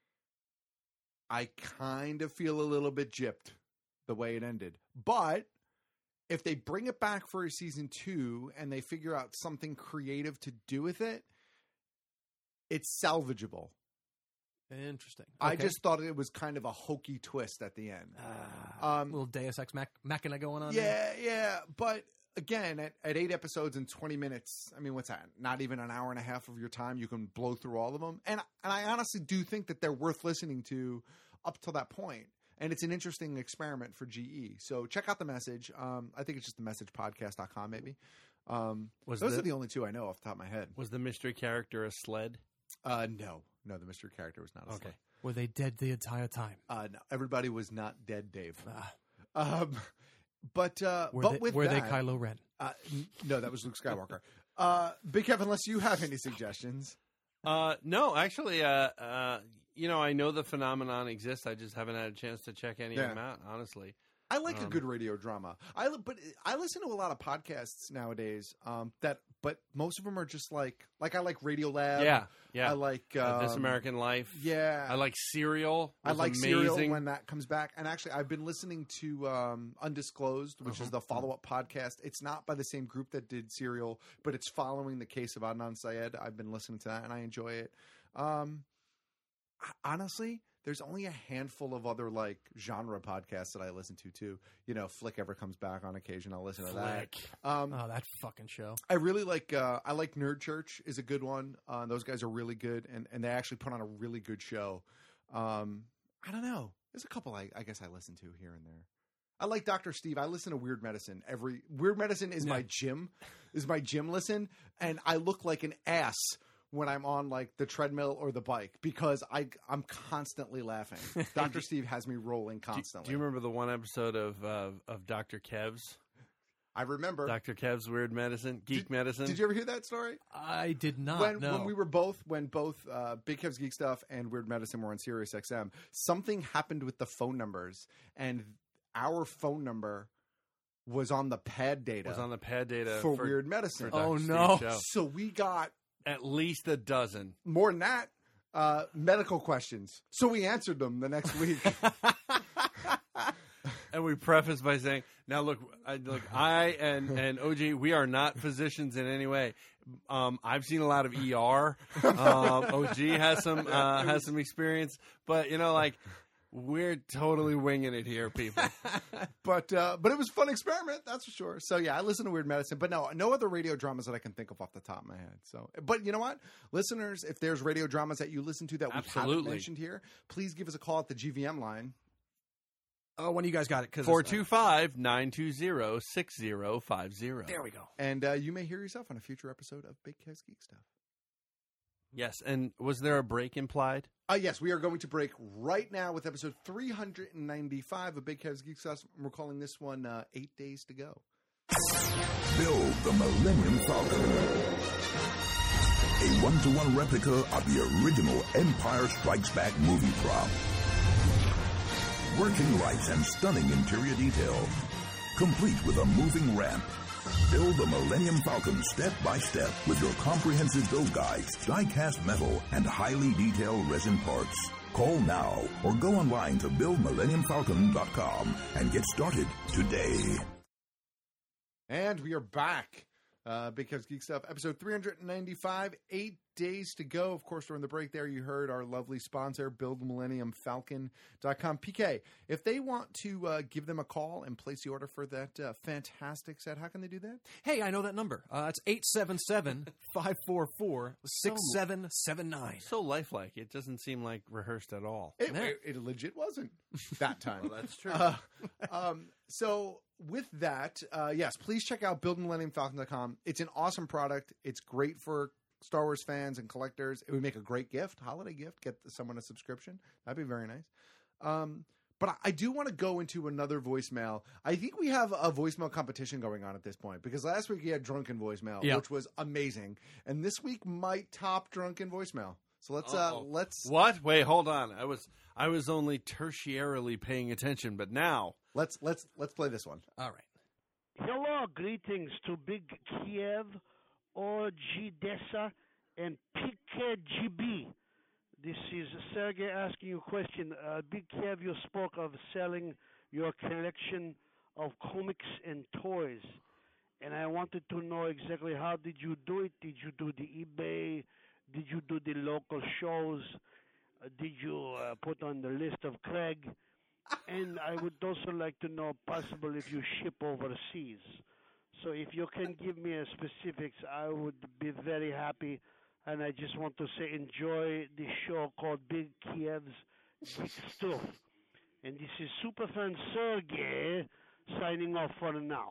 I kind of feel a little bit gypped the way it ended, but if they bring it back for a season two and they figure out something creative to do with it, it's salvageable. Interesting. I Okay. just thought it was kind of a hokey twist at the end. Uh, um, little Deus Ex Mach- Machina going on. yeah, there. yeah. But again, at, at eight episodes and twenty minutes, I mean, what's that? Not even an hour and a half of your time. You can blow through all of them. And, and I honestly do think that they're worth listening to up till that point. And it's an interesting experiment for G E. So check out The Message. Um, I think it's just the message podcast dot com maybe. Um, Was those the- are the only two I know off the top of my head. Was the mystery character a sled? Uh, no. No, the mystery character was not a Okay. sled. Were they dead the entire time? Uh, no, everybody was not dead, Dave. Um, but uh, Were but they, with were that, they Kylo Ren? Uh, n- no, that was Luke Skywalker. uh, Big Kev, unless you have any suggestions. Uh, no, actually, uh, uh, you know, I know the phenomenon exists. I just haven't had a chance to check any Yeah. of them out, honestly. I like a Um, good radio drama. I li- but I listen to a lot of podcasts nowadays. Um, that but most of them are just like like I like Radiolab. Yeah, yeah. I like Uh, This um, American Life. Yeah, I like Serial. I Was like amazing. Serial when that comes back. And actually, I've been listening to um, Undisclosed, which is the follow-up podcast. It's not by the same group that did Serial, but it's following the case of Adnan Syed. I've been listening to that, and I enjoy it. Um, honestly, there's only a handful of other like genre podcasts that I listen to too. You know, Flick ever comes back on occasion. I'll listen to that. Flick. Um, Oh, that fucking show. I really like. Uh, I like Nerd Church is a good one. Uh, those guys are really good, and, and they actually put on a really good show. Um, I don't know. There's a couple I, I guess I listen to here and there. I like Doctor Steve. I listen to Weird Medicine. Every Weird Medicine is my gym, is my gym listen, and I look like an ass when I'm on like the treadmill or the bike because I I'm constantly laughing. Doctor Steve has me rolling Do, constantly. do you remember the one episode of uh, of Doctor Kev's? I remember Doctor Kev's Weird Medicine, Geek did, Medicine. Did you ever hear that story? I did not. When, no. when we were both, when both uh, Big Kev's Geek Stuff and Weird Medicine were on Sirius X M, something happened with the phone numbers, and our phone number was on the pad data. Was on the pad data for, for- Weird Medicine. for Doctor Oh, Steve's no. show. So we got At least a dozen. more than that uh, medical questions. So we answered them the next week. And we preface by saying, "Now look, I, look, I and and O G, we are not physicians in any way. Um, I've seen a lot of E R. Um, O G has some uh, has some experience, but you know, like we're totally winging it here, people. but uh, but it was a fun experiment, that's for sure. So yeah, I listen to Weird Medicine, but no, no other radio dramas that I can think of off the top of my head. So, but you know what, listeners, if there's radio dramas that you listen to that we haven't Absolutely. mentioned here, please give us a call at the G V M line. Oh, when you guys got it? Cause Four two five nine two zero six zero five zero. There we go. And uh, you may hear yourself on a future episode of Big Kev's Geek Stuff. Yes, and was there a break implied? Uh, yes, we are going to break right now with episode three ninety-five of Big Kev's Geek Stuff. We're calling this one uh, Eight Days to Go. Build the Millennium Falcon. A one-to-one replica of the original Empire Strikes Back movie prop. Working lights and stunning interior details. Complete with a moving ramp. Build the Millennium Falcon step by step with your comprehensive build guides, die-cast metal, and highly detailed resin parts. Call now or go online to build millennium falcon dot com and get started today. And we are back. Uh, Big Kev's Geek Stuff, episode three ninety-five, eight days to go. Of course, during the break there, you heard our lovely sponsor, build millennium falcon dot com. P K, if they want to uh, give them a call and place the order for that uh, fantastic set, how can they do that? Hey, I know that number. Uh, it's eight seven seven, five four four, six seven seven nine. So lifelike. It doesn't seem like rehearsed at all. It, it, it legit wasn't that time. Well, that's true. Uh, um, so with that, uh, yes, please check out build millennium falcon dot com. It's an awesome product. It's great for Star Wars fans and collectors. It would make a great gift, holiday gift. Get someone a subscription. That'd be very nice. Um, but I, I do want to go into another voicemail. I think we have a voicemail competition going on at this point because last week we had drunken voicemail, Yep. which was amazing, and this week might top drunken voicemail. So let's uh, Uh-oh. let's What? Wait, hold on. I was I was only tertiarily paying attention, but now let's let's let's play this one. All right. Hello, greetings to Big Kiev, O G Dessa, and P K G B. This is Sergey asking you a question. Uh, Big Kiev, you spoke of selling your collection of comics and toys, and I wanted to know exactly how did you do it? Did you do the eBay? Did you do the local shows? Uh, did you uh, put on the list of Craig? And I would also like to know, possible, if you ship overseas. So if you can give me a specifics, I would be very happy. And I just want to say, enjoy the show called Big Kiev's Geek Stuff. And this is Superfan Sergey signing off for now.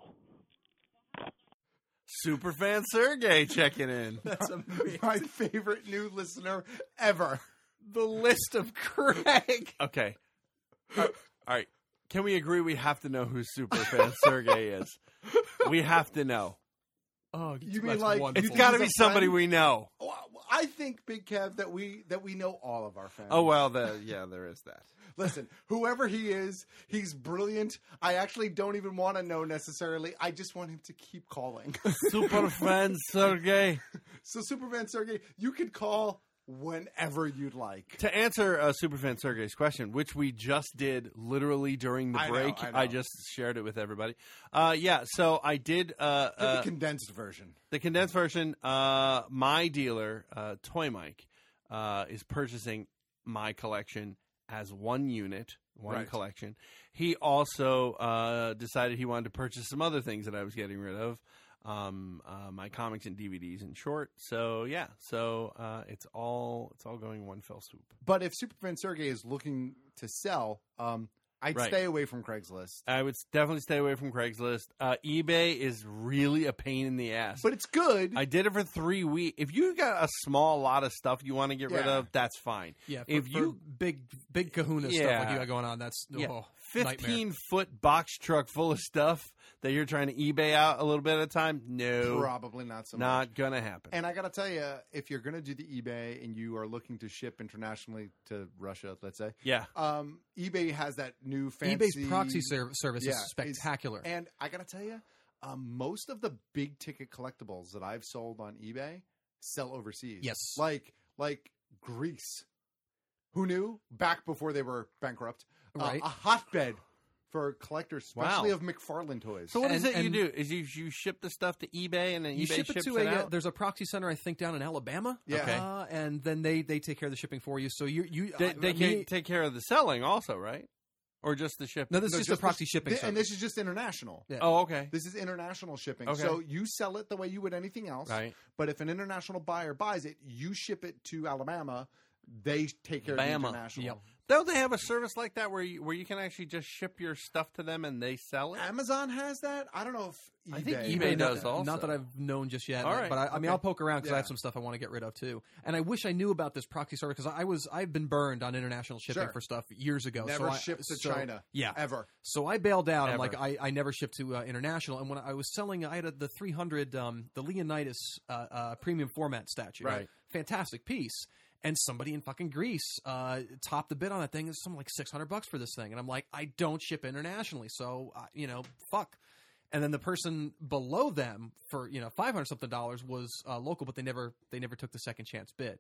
Superfan Sergey checking in. That's amazing. My favorite new listener ever. The list of Craig. Okay. All right. All right. Can we agree we have to know who Superfan Sergey is? We have to know. Oh, you mean like it's got to be somebody we know. Well, I think, Big Kev, that we that we know all of our fans. Oh well, the, yeah, there is that. Listen, whoever he is, he's brilliant. I actually don't even want to know necessarily. I just want him to keep calling. Superfan Sergey. So, Superfan Sergey, you can call whenever you'd like. To answer uh, Superfan Sergey's question, which we just did literally during the I know, break, I know. I just shared it with everybody. Uh, yeah, so I did uh, Give uh, the condensed version. The condensed version. Uh, my dealer, uh, Toy Mike, uh, is purchasing my collection as one unit, one Right. collection. He also uh, decided he wanted to purchase some other things that I was getting rid of. Um, uh, my comics and D V Ds in short. So yeah, so uh, it's all it's all going one fell swoop. But if Superfan Sergey is looking to sell, um, I'd Right. stay away from Craigslist. I would definitely stay away from Craigslist. Uh, eBay is really a pain in the ass, but it's good. I did it for three weeks. If you got a small lot of stuff you want to get rid Yeah. of, that's fine. Yeah, for, if for you big big kahuna stuff Yeah. like you got going on, that's yeah, oh, fifteen nightmare. foot box truck full of stuff that you're trying to eBay out a little bit at a time, no, Probably not so much. not gonna happen. And I got to tell you, if you're going to do the eBay and you are looking to ship internationally to Russia, let's say, Yeah. um, eBay has that new fancy eBay's proxy ser- service Yeah, is spectacular. it's- And I got to tell you, um, most of the big ticket collectibles that I've sold on eBay sell overseas. Yes. like like Greece. Who knew? Back before they were bankrupt, Uh, Right. a hotbed for collectors, especially Wow. of McFarlane toys. So what is And- it you and- do? Is you you ship the stuff to eBay and then You eBay ship it ships to it a. Uh, out? there's a proxy center, I think, down in Alabama. Yeah. Okay. uh, and then they, they take care of the shipping for you. So you you They, I- they I can mean- take care of the selling also, right? Or just the shipping? No, this No, is just a proxy this- shipping thi- service. and this is just international. Yeah. Oh, okay. This is international shipping. Okay. So you sell it the way you would anything else. Right. But if an international buyer buys it, you ship it to Alabama. They take care of Bama. the international. Yep. Don't they have a service like that where you, where you can actually just ship your stuff to them and they sell it? Amazon has that. I don't know if eBay, I think eBay eBay not- does also. Not that I've known just yet. All right. But I, I mean, Okay. I'll poke around because I Yeah. have some stuff I want to get rid of too. And I wish I knew about this proxy service because I was I've been burned on international shipping Sure. for stuff years ago. Never so I, shipped to so- China. Yeah, Ever. So I bailed out. I'm Ever. like, I, I never shipped to uh, international. And when I was selling, I had a, the three hundred, um, the Leonidas uh, uh, premium format statue. Right. Fantastic piece. And somebody in fucking Greece uh, topped the bid on that thing. It's something like six hundred bucks for this thing. And I'm like, I don't ship internationally. So, uh, you know, fuck. And then the person below them for, you know, five hundred something dollars was uh, local, but they never they never took the second chance bid.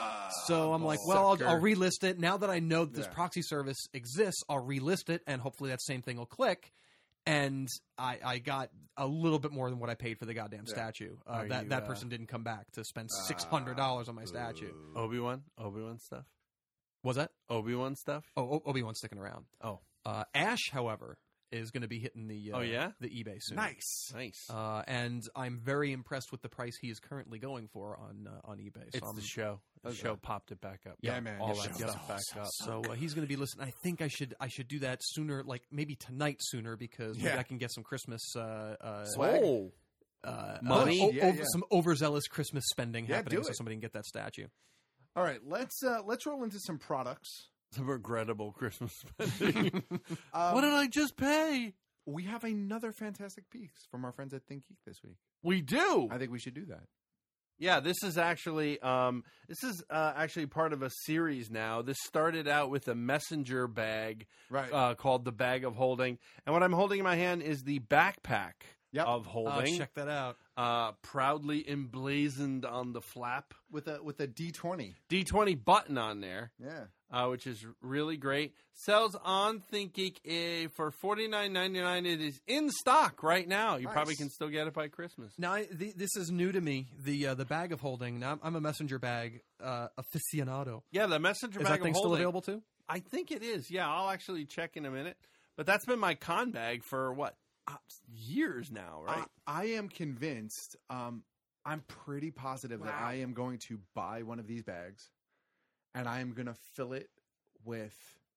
So I'm like, well, I'll, sucker. I'll relist it. Now that I know that this Yeah. proxy service exists, I'll relist it, and hopefully that same thing will click. And I, I got a little bit more than what I paid for the goddamn Yeah. statue. Uh, Are that you, that uh, person didn't come back to spend six hundred dollars on my statue. Obi-Wan? Obi-Wan stuff? Was that? Obi-Wan stuff? Oh, Obi Wan's sticking around. Oh. Uh, Ash, however, is going to be hitting the uh, Oh, yeah? the eBay soon. Nice. Nice. Uh, and I'm very impressed with the price he is currently going for on uh, on eBay. So it's I'm- the show. The show popped it back up. Yeah, man. All Yeah, that show. stuff back up. So uh, he's going to be listening. I think I should I should do that sooner, like maybe tonight sooner, because maybe Yeah. I can get some Christmas uh, uh, Swag? Oh. uh, Money? o- o- Yeah, over- yeah. some overzealous Christmas spending Yeah, happening, do so it. somebody can get that statue. All right, let's uh, let's roll into some products. Some regrettable Christmas spending. Um, What did I just pay? We have another fantastic piece from our friends at Think Geek this week. We do. I think we should do that. Yeah, this is actually um, this is uh, actually part of a series now. This started out with a messenger bag Right. uh, called the Bag of Holding, and what I'm holding in my hand is the backpack Yep. of Oh, holding, check that out. uh, proudly emblazoned on the flap, With a with a D twenty. D twenty button on there. Yeah. Uh, which is really great. Sells on ThinkGeek uh, for forty-nine ninety-nine. It is in stock right now. You Nice. probably can still get it by Christmas. Now, I, the, this is new to me. The uh, the bag of holding. Now, I'm, I'm a messenger bag uh, aficionado. Yeah, the messenger Is bag that thing of still holding. available too? I think it is. Yeah, I'll actually check in a minute. But that's been my con bag for what uh, years now, right? I, I am convinced. Um, I'm pretty positive that Wow. I am going to buy one of these bags, and I am going to fill it with.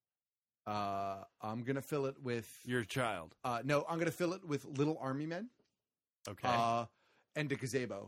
Uh, I'm going to fill it with Your child. Uh, no, I'm going to fill it with little army men. Okay. Uh, and a gazebo.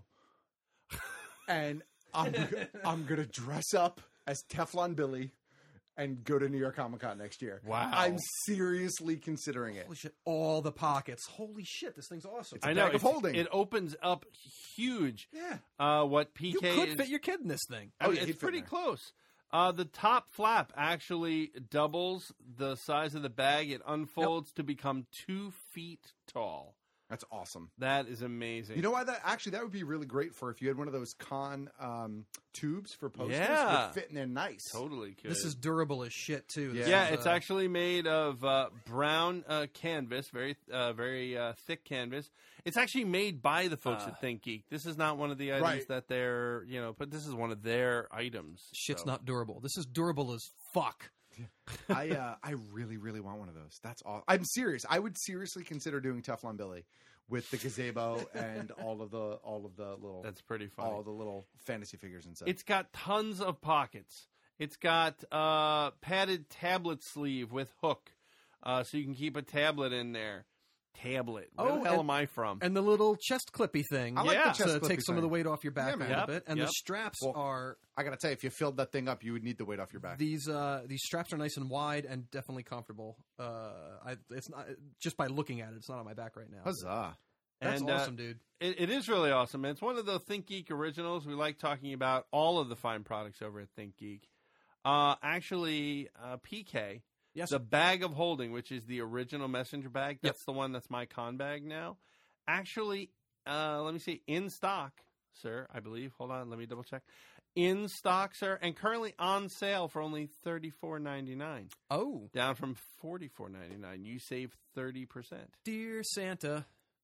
And I'm g- I'm going to dress up as Teflon Billy and go to New York Comic Con next year. Wow. I'm seriously considering it. Holy shit! All the pockets. Holy shit! This thing's awesome. It's a I know. bag of it's- holding. It opens up huge. Yeah. Uh, what P You K could is, fit your kid in this thing. I Oh, mean, yeah, he'd it's fit in pretty there. close. Uh, the top flap actually doubles the size of the bag. It unfolds to become two feet tall. That's awesome. That is amazing. You know why that actually that would be really great for if you had one of those con um, tubes for posters. Yeah. Would fit in there nice. Totally could. This is durable as shit too. This Yeah, is, it's uh, actually made of uh, brown uh, canvas, very, uh, very uh, thick canvas. It's actually made by the folks Uh, at ThinkGeek. This is not one of the items Right. that they're, you know, but this is one of their items. shit's so. not durable. This is durable as fuck. I uh, I really really want one of those. That's all. I'm serious. I would seriously consider doing Teflon Billy with the gazebo and all of the all of the little That's pretty funny. all the little fantasy figures and stuff. It's got tons of pockets. It's got uh, padded tablet sleeve with hook, uh, so you can keep a tablet in there. Tablet. Where Oh, the hell and- am I from? And the little chest clippy thing. I like Yeah. the chest to clippy take some of the thing. weight off your back Yeah, a man. little Yep, bit. And yep. the straps Well, are I gotta tell you, if you filled that thing up, you would need the weight off your back. these uh, these straps are nice and wide and definitely comfortable. Uh, I it's not just by looking at it, it's not on my back right now. Huzzah! That's And, uh, awesome, dude. It, it is really awesome. And it's one of the ThinkGeek originals. We like talking about all of the fine products over at ThinkGeek. Uh, actually, uh, P K, Yes. the bag of holding, which is the original messenger bag, that's the one that's my con bag now. Actually, uh, let me see, in stock, sir, I believe. Hold on, let me double check. In stock, sir, and currently on sale for only thirty-four ninety-nine. Oh, Down from forty-four ninety-nine. You save thirty percent. dear Santa.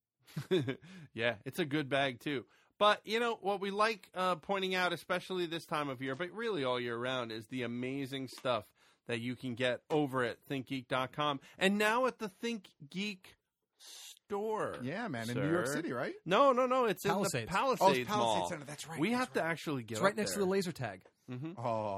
Yeah, it's a good bag too. But, you know, what we like uh, pointing out, especially this time of year, but really all year round, is the amazing stuff that you can get over at think geek dot com. And now at the ThinkGeek store. Yeah, man, in sir. New York City, right? No, no, no. It's Palisades. in the Oh, Palisades, it's Palisades Mall. Center. That's right. We that's have to actually get It's right up next there. to the laser tag. Mhm.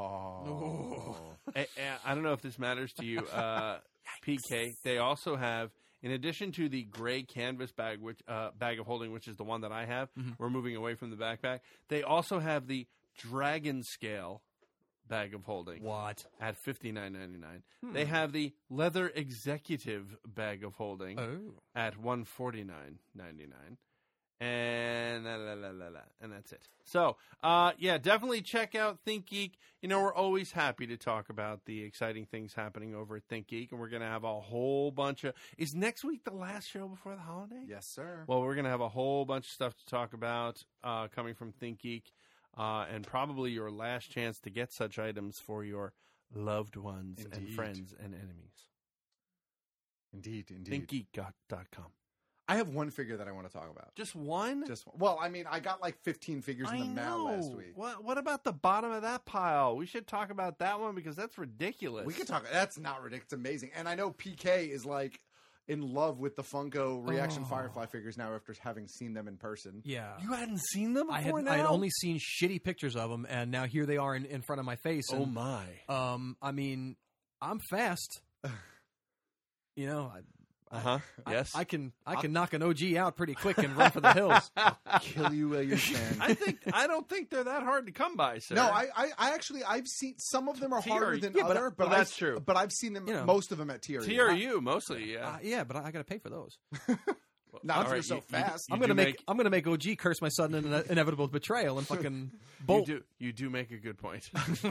Oh. I, I- I don't know if this matters to you, uh, P K. They also have, in addition to the gray canvas bag, which uh, bag of holding, which is the one that I have, Mhm. we're moving away from the backpack. They also have the dragon scale bag of holding. What? At fifty-nine ninety-nine. Hmm. They have the leather executive bag of holding Oh. at one forty-nine ninety-nine. And la, la, la, la, la, and that's it. So, uh, yeah, definitely check out ThinkGeek. You know, we're always happy to talk about the exciting things happening over at ThinkGeek, and we're going to have a whole bunch of. Is next week the last show before the holiday? Yes, sir. Well, we're going to have a whole bunch of stuff to talk about uh, coming from ThinkGeek, uh, and probably your last chance to get such items for your loved ones and Indeed. friends and enemies. Indeed, indeed. think geek dot com. I have one figure that I want to talk about. Just one? Just well, I mean, I got like fifteen figures in I the mail know. last week. What, what about the bottom of that pile? We should talk about that one because that's ridiculous. We could talk. That's not ridiculous. It's amazing. And I know P K is like in love with the Funko Reaction Oh. Firefly figures now after having seen them in person. Yeah. You hadn't seen them I had, before now? I had only seen shitty pictures of them, and now here they are in, in front of my face. Oh, And, my. Um, I mean, I'm fast. You know, I, Uh huh. Yes. I can I can knock an O G out pretty quick and run for the hills. Kill you where you stand. I think I don't think they're that hard to come by, sir. No, I, I, I actually I've seen some of them are T- harder than yeah, but- other, but well, that's I've, true. But I've seen them You know, most of them at T R U. T R U mostly, yeah. Uh, yeah, but I, I got to pay for those. Not All if you're right, so you- you- fast. I'm do gonna make, make- I'm gonna make O G curse my sudden and ine- inevitable betrayal and fucking bolt. You do you do make a good point.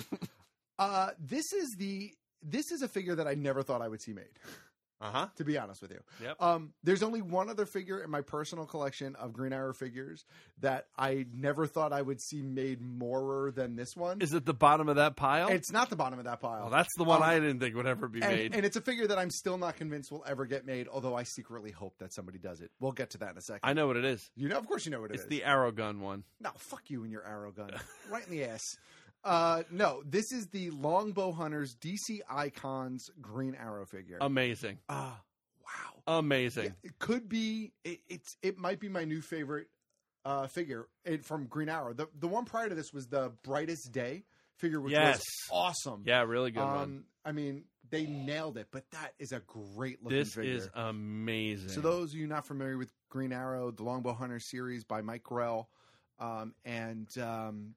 Uh, this is the this is a figure that I never thought I would see made. Uh huh. To be honest with you. Yep. Um, there's only one other figure in my personal collection of Green Arrow figures that I never thought I would see made morer than this one. Is it the bottom of that pile? It's not the bottom of that pile. Oh, that's the one Um, I didn't think would ever be and, made. and it's a figure that I'm still not convinced will ever get made, although I secretly hope that somebody does it. We'll get to that in a second. I know what it is. You know, of course you know what it It's is. the arrow gun one. No, fuck you and your arrow gun. Right in the ass. Uh, no, this is the Longbow Hunters D C Icons Green Arrow figure. Amazing. Ah, wow. Amazing. It could be. It, it's. It might be my new favorite uh, figure it, from Green Arrow. The the one prior to this was the Brightest Day figure, which Yes. was awesome. Yeah, really good um, one. I mean, they nailed it. But that is a great looking This figure. is amazing. So those of you not familiar with Green Arrow, the Longbow Hunter series by Mike Grell, um, and um,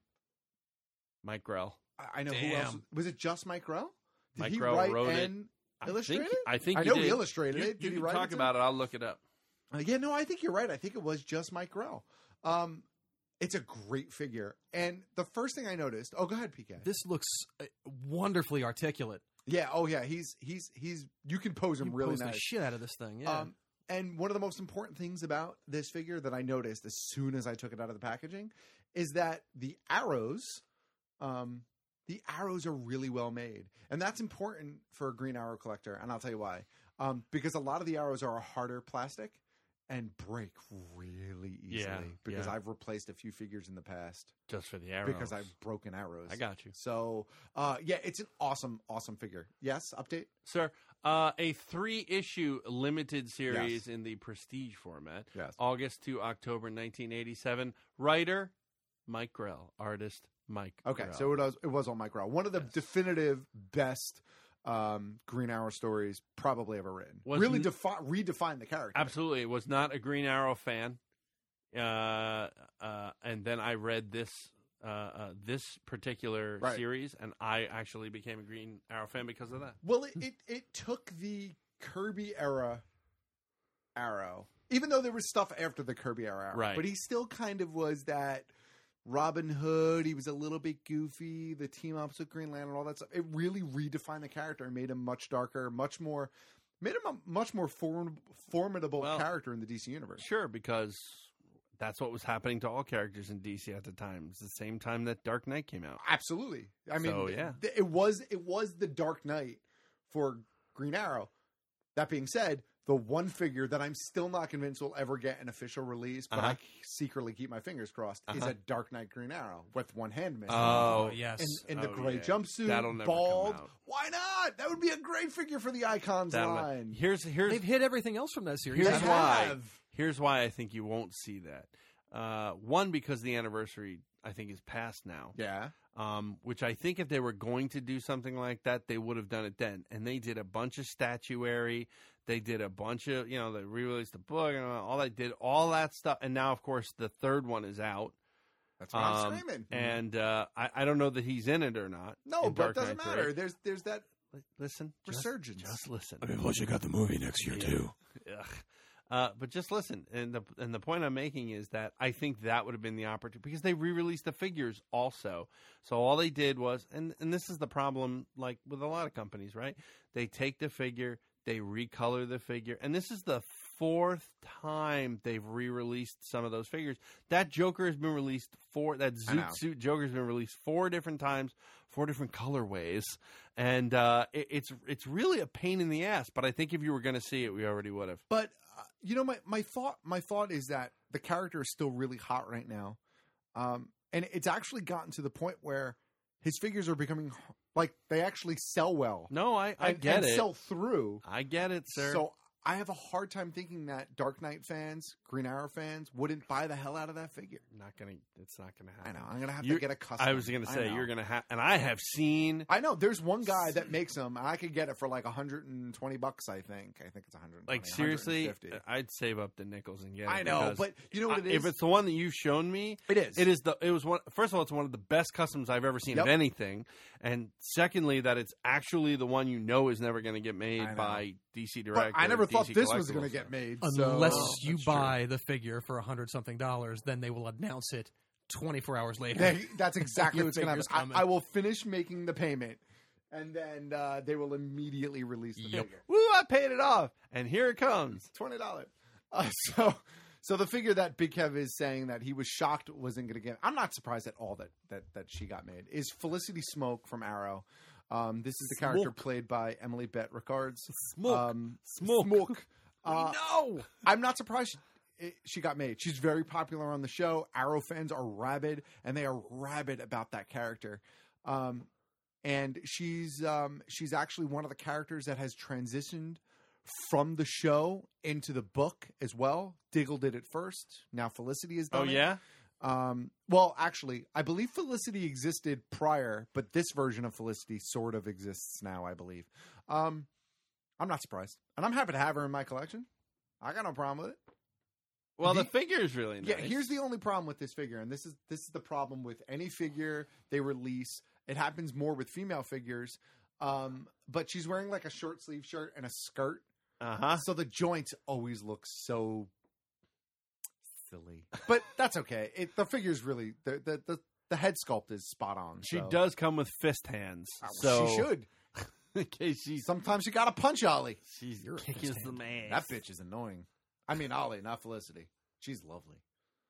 Mike Grell. I, I know Damn. who else was it. Just Mike Grell? Did Mike he Grell write wrote it. and I illustrate think, it? I think I he know did. he illustrated You- it. Did you he can write talk it? about it. I'll look it up. Uh, yeah, no, I think you're right. I think it was just Mike Grell. Um, it's a great figure, and the first thing I noticed. Oh, go ahead, P K. This looks uh, wonderfully articulate. Yeah. Oh, yeah. He's he's he's. You can pose him You really pose nice. the shit out of this thing. Yeah. Um, and one of the most important things about this figure that I noticed as soon as I took it out of the packaging is that the arrows, um, the arrows are really well made, and that's important for a Green Arrow collector. And I'll tell you why. Um, because a lot of the arrows are a harder plastic and break really easily. Yeah, because yeah. I've replaced a few figures in the past Just for the arrows. because I've broken arrows. I got you. So, uh, yeah, it's an awesome, awesome figure. Yes, update. Sir, uh, a three-issue limited series Yes. in the Prestige format. Yes. August to October nineteen eighty-seven. Writer, Mike Grell. Artist, Mike Okay, Grell. so it was it was all Mike Grell. One of the definitive best um, Green Arrow stories probably ever written. Was really n- defi- redefine the character. Absolutely. Was not a Green Arrow fan. Uh, uh, and then I read this uh, uh, this particular Right. series, and I actually became a Green Arrow fan because of that. Well, it, it it took the Kirby era Arrow, even though there was stuff after the Kirby era, Arrow, Right. but he still kind of was that Robin Hood. He was a little bit goofy. The team ups with Green Lantern, all that stuff. It really redefined the character and made him much darker, much more, made him a much more form, formidable Well, character in the D C universe. Sure, because that's what was happening to all characters in D C at the time. It's the same time that Dark Knight came out. Absolutely. I mean, So, yeah. th- it was it was the Dark Knight for Green Arrow. That being said, the one figure that I'm still not convinced will ever get an official release, but Uh-huh. I secretly keep my fingers crossed, is Uh-huh. a Dark Knight Green Arrow with one hand missing. Oh, yes. In, in the Oh, gray yeah. jumpsuit, That'll never bald. come out. Why not? That would be a great figure for the Icons That'll- line. Here's here's They've hit everything else from that series. Here's They why. have. Here's why I think you won't see that. Uh, one, because the anniversary I think is past now. Yeah. Um, which I think if they were going to do something like that, they would have done it then. And they did a bunch of statuary. They did a bunch of, you know, they re-released the book and all that. Did all that stuff. And now, of course, the third one is out. That's what Um, I'm screaming. And uh, I, I don't know that he's in it or not. No, in but it Dark doesn't Knight matter. three. There's there's that Li- Listen, just- resurgence. Just, listen. I mean, plus you got the movie next year, too. Ugh. Uh, but just listen, and the and the point I'm making is that I think that would have been the opportunity because they re-released the figures also. So all they did was, and and this is the problem, like with a lot of companies, right? They take the figure, they recolor the figure, and this is the fourth time they've re-released some of those figures. That Joker has been released four. That I know. Zoot Suit Joker has been released four different times, four different colorways, and uh, it, it's it's really a pain in the ass. But I think if you were going to see it, we already would have. But uh, you know, my, my thought my thought is that the character is still really hot right now, um, and it's actually gotten to the point where his figures are becoming like they actually sell well. No, I, I and, get and it. Sell through. I get it, sir. So I have a hard time thinking that Dark Knight fans, Green Arrow fans, wouldn't buy the hell out of that figure. Not gonna. It's not gonna happen. I know. I'm gonna have You're- to get a custom. I was gonna I say know. you're gonna have, and I have seen. I know. There's one guy that makes them. And I could get it for like one hundred twenty bucks. I think. I think it's one hundred twenty. Like seriously, one hundred fifty. I'd save up the nickels and get it. I know, because but you know what it I- is? If it's the one that you've shown me, It is. It is the. It was one. First of all, it's one of the best customs I've ever seen Yep. of anything, and secondly, that it's actually the one you know is never going to get made I know. by D C But Direct. I or never D thought C this was Collectibles. going to get made. so- Unless Oh, you that's true. buy the figure for a hundred something dollars, then they will announce it twenty-four hours later. They- that's exactly The what's going to figure's happen. coming. I, I will finish making the payment, and then uh, they will immediately release the Yep. figure. Woo! I paid it off, and here it comes. Twenty dollars. Uh, so, so the figure that Big Kev is saying that he was shocked wasn't going to get. I'm not surprised at all that that that she got made. Is Felicity Smoke from Arrow? Um, this is the character Smoke. played by Emily Bett Ricards. Smoke. Um, Smoke. Smoke. Uh, No. I'm not surprised she, it, she got made. She's very popular on the show. Arrow fans are rabid, and they are rabid about that character. Um, and she's um, she's actually one of the characters that has transitioned from the show into the book as well. Diggle did it first. Now Felicity has done Oh it. yeah. Um, well, actually, I believe Felicity existed prior, but this version of Felicity sort of exists now, I believe. Um, I'm not surprised. And I'm happy to have her in my collection. I got no problem with it. Well, the, The- figure is really nice. Yeah, here's the only problem with this figure, and this is this is the problem with any figure they release. It happens more with female figures. Um, but she's wearing like a short sleeve shirt and a skirt. Uh-huh. So the joints always look so silly. But that's okay. It, the figure's really the, the the the head sculpt is spot on. She so. does come with fist hands, Uh, so she should. in case she Sometimes you got to punch Ollie. she's You're a kicking fist some ass. That bitch is annoying. I mean, Ollie, not Felicity. She's lovely.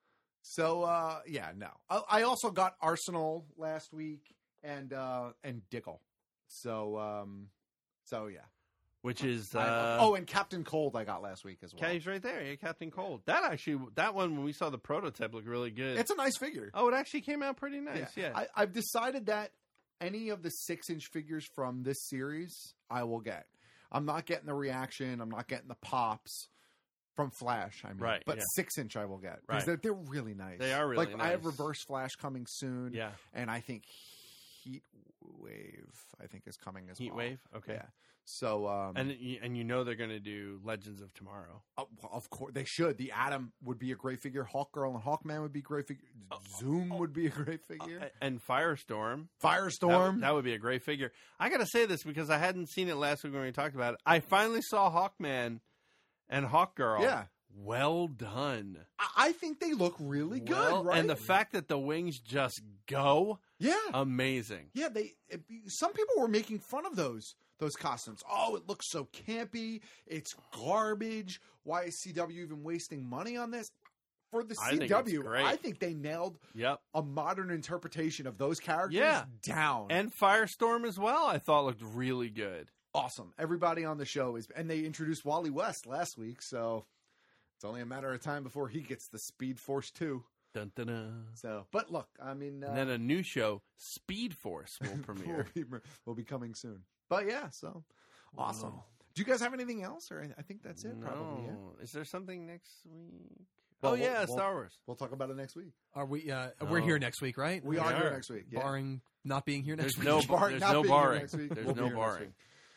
So, uh, yeah, no. I, I also got Arsenal last week and uh, and Diggle. So, um, so yeah. Which is I- uh, oh, and Captain Cold I got last week as well. He's right there. Yeah, Captain Cold. That actually, that one when we saw the prototype looked really good. It's a nice figure. oh, it actually came out pretty nice. Yeah. I, I've decided that any of the six inch figures from this series I will get. I'm not getting the reaction. I'm not getting the pops from Flash. I mean, Right, but yeah. six inch I will get because Right. they're, they're really nice. They are really like I have nice. Reverse Flash coming soon. Yeah. and I think Heat Wave I think is coming as Heat well. Wave? Okay. yeah. So um, and you- and you know they're going to do Legends of Tomorrow. uh, well, of course they should. The Atom would be a great figure. Hawkgirl and Hawkman would be great figure. Zoom would be a great figure. Uh, and Firestorm. Firestorm. That, that would be a great figure. I got to say this because I hadn't seen it last week when we talked about it. I finally saw Hawkman and Hawkgirl. Yeah. Well done. I- I think they look really good, Well, right? And the fact that the wings just go, yeah, amazing. yeah. They it, some people were making fun of those those costumes. Oh, it looks so campy. It's garbage. Why is C W even wasting money on this? For the I think C it's W, great. I think they nailed Yep. a modern interpretation of those characters Yeah. down. And Firestorm as well, I thought looked really good. awesome. Everybody on the show is, and they introduced Wally West last week, so it's only a matter of time before he gets the Speed Force two. Dun, dun, dun. So, but look, I mean, uh, And then a new show, Speed Force, will premiere. will, be, will be coming soon. But yeah, so awesome. Whoa. Do you guys have anything else, or I think that's it? No. Probably. Yeah. Is there something next week? Well, oh, we'll- yeah, we'll- Star Wars. We'll talk about it next week. Are we? Uh, We're Oh. here next week, right? We, are, here next week. Yeah. Barring not being here next There's week. no, Bar- there's not no being here barring. next week. There's We'll be no here next barring. week.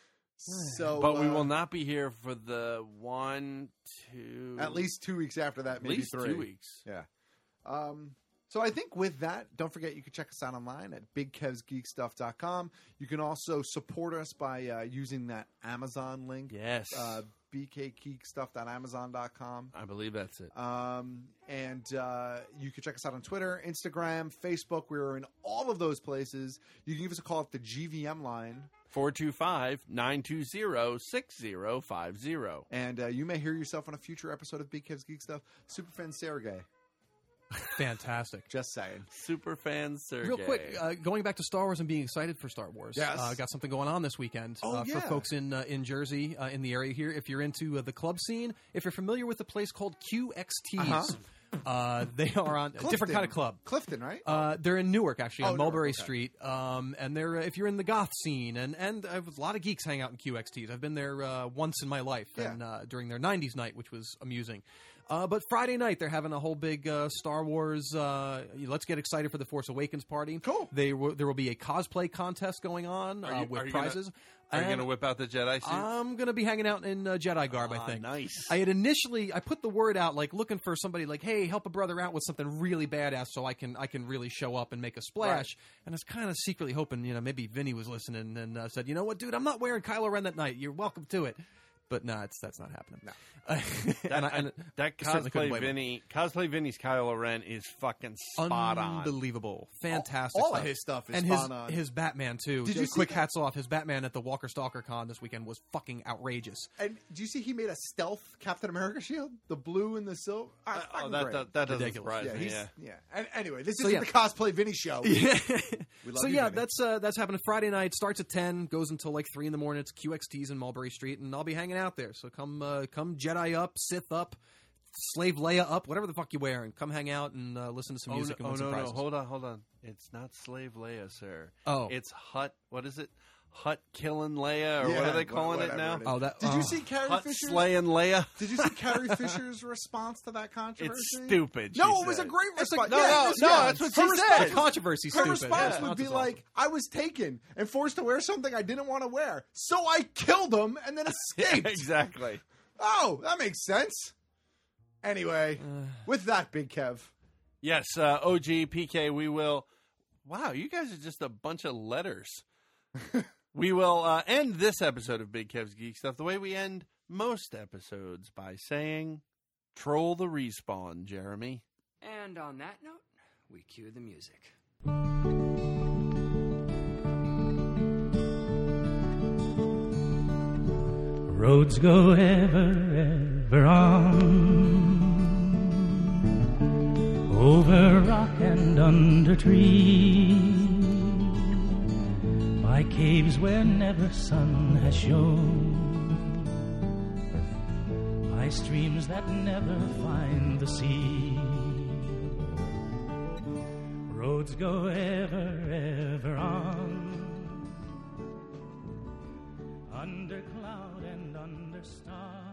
So, But we uh, will not be here for the one, two... at least two weeks after that, At maybe least three two weeks. Yeah. Um, so I think with that, don't forget you can check us out online at big kevs geek stuff dot com. You can also support us by uh, using that Amazon link. Yes. Uh, b k geek stuff dot amazon dot com. I believe that's it. Um, and uh, you can check us out on Twitter, Instagram, Facebook. We're in all of those places. You can give us a call at the G V M line. four two five, nine two zero, six zero five zero. And uh, you may hear yourself on a future episode of Big Kev's Geek Stuff. Superfan Sergey. Fantastic. Just saying. Superfan Sergey. Real quick, uh, going back to Star Wars and being excited for Star Wars. Yes. Uh, got something going on this weekend Oh, uh, yeah. for folks in uh, in Jersey, uh, in the area here. If you're into uh, the club scene, if you're familiar with a place called Q X Ts. Uh-huh. Uh, they are on a different kind of club. Clifton, right? Uh, they're in Newark, actually, Oh, on Mulberry Newark, okay. Street. Um, and they're uh, if you're in the goth scene, and and uh, a lot of geeks hang out in Q X Ts. I've been there uh, once in my life, Yeah. and uh, during their nineties night, which was amusing. Uh, but Friday night, they're having a whole big uh, Star Wars. Uh, let's get excited for the Force Awakens party. Cool. They w- there will be a cosplay contest going on Are uh, you- with are you prizes. Gonna, are you And going to whip out the Jedi suit? I'm going to be hanging out in uh, Jedi garb, Ah, I think. nice. I had initially, I put the word out, like, looking for somebody, like, hey, help a brother out with something really badass so I can I can really show up and make a splash. Right. And I was kind of secretly hoping, you know, maybe Vinny was listening and uh, said, you know what, dude, I'm not wearing Kylo Ren that night. You're welcome to it. But no, it's, that's not happening. No. and That, I, and that I certainly couldn't cosplay blame him. Vinny, cosplay Vinny's Kylo Ren is fucking spot on. Unbelievable. Fantastic All- all of stuff. his stuff is and spot his, on. his Batman, too. Did you Just see quick that? hats off. His Batman at the Walker Stalker Con this weekend was fucking outrageous. And do you see he made a stealth Captain America shield? The blue and the silver? Ah, Uh, oh, fucking that, great. that, that doesn't Ridiculous. surprise yeah, me. he's, Yeah. yeah. And anyway, this So, isn't yeah. the Cosplay Vinny show. Yeah. We love so you, yeah, Vinny. that's uh, that's happening Friday night. Starts at ten, goes until like three in the morning. It's Q X Ts in Mulberry Street, and I'll be hanging out there. So come, uh, come Jedi up, Sith up, Slave Leia up, whatever the fuck you're wearing. Come hang out and uh, listen to some Oh, music no, and oh, win some no, no, prizes. hold on, hold on. It's not Slave Leia, sir. Oh. It's Hut, what is it? Hut killing Leia, or Yeah, what are they what- calling it whatever now? it is. Oh, that. Did oh. you see Carrie Hut Fisher's? slaying Leia? Did you see Carrie Fisher's response to that controversy? It's stupid. No, she it was a said. great It's response. like- No, yeah, no, it's- no, yeah. that's what Her she response- said. Controversy. Her Stupid. response Yeah, would be that's like, awesome. I was taken and forced to wear something I didn't want to wear, so I killed him and then escaped. Exactly. Oh, that makes sense. Anyway, with that, Big Kev. Yes, uh, O G, P K, we will. Wow, you guys are just a bunch of letters. We will uh, end this episode of Big Kev's Geek Stuff the way we end most episodes, by saying, troll the respawn, Jeremy. And on that note, we cue the music. Roads go ever, ever on, over rock and under tree, by caves where never sun has shone, by streams that never find the sea. Roads go ever, ever on, under cloud and under star.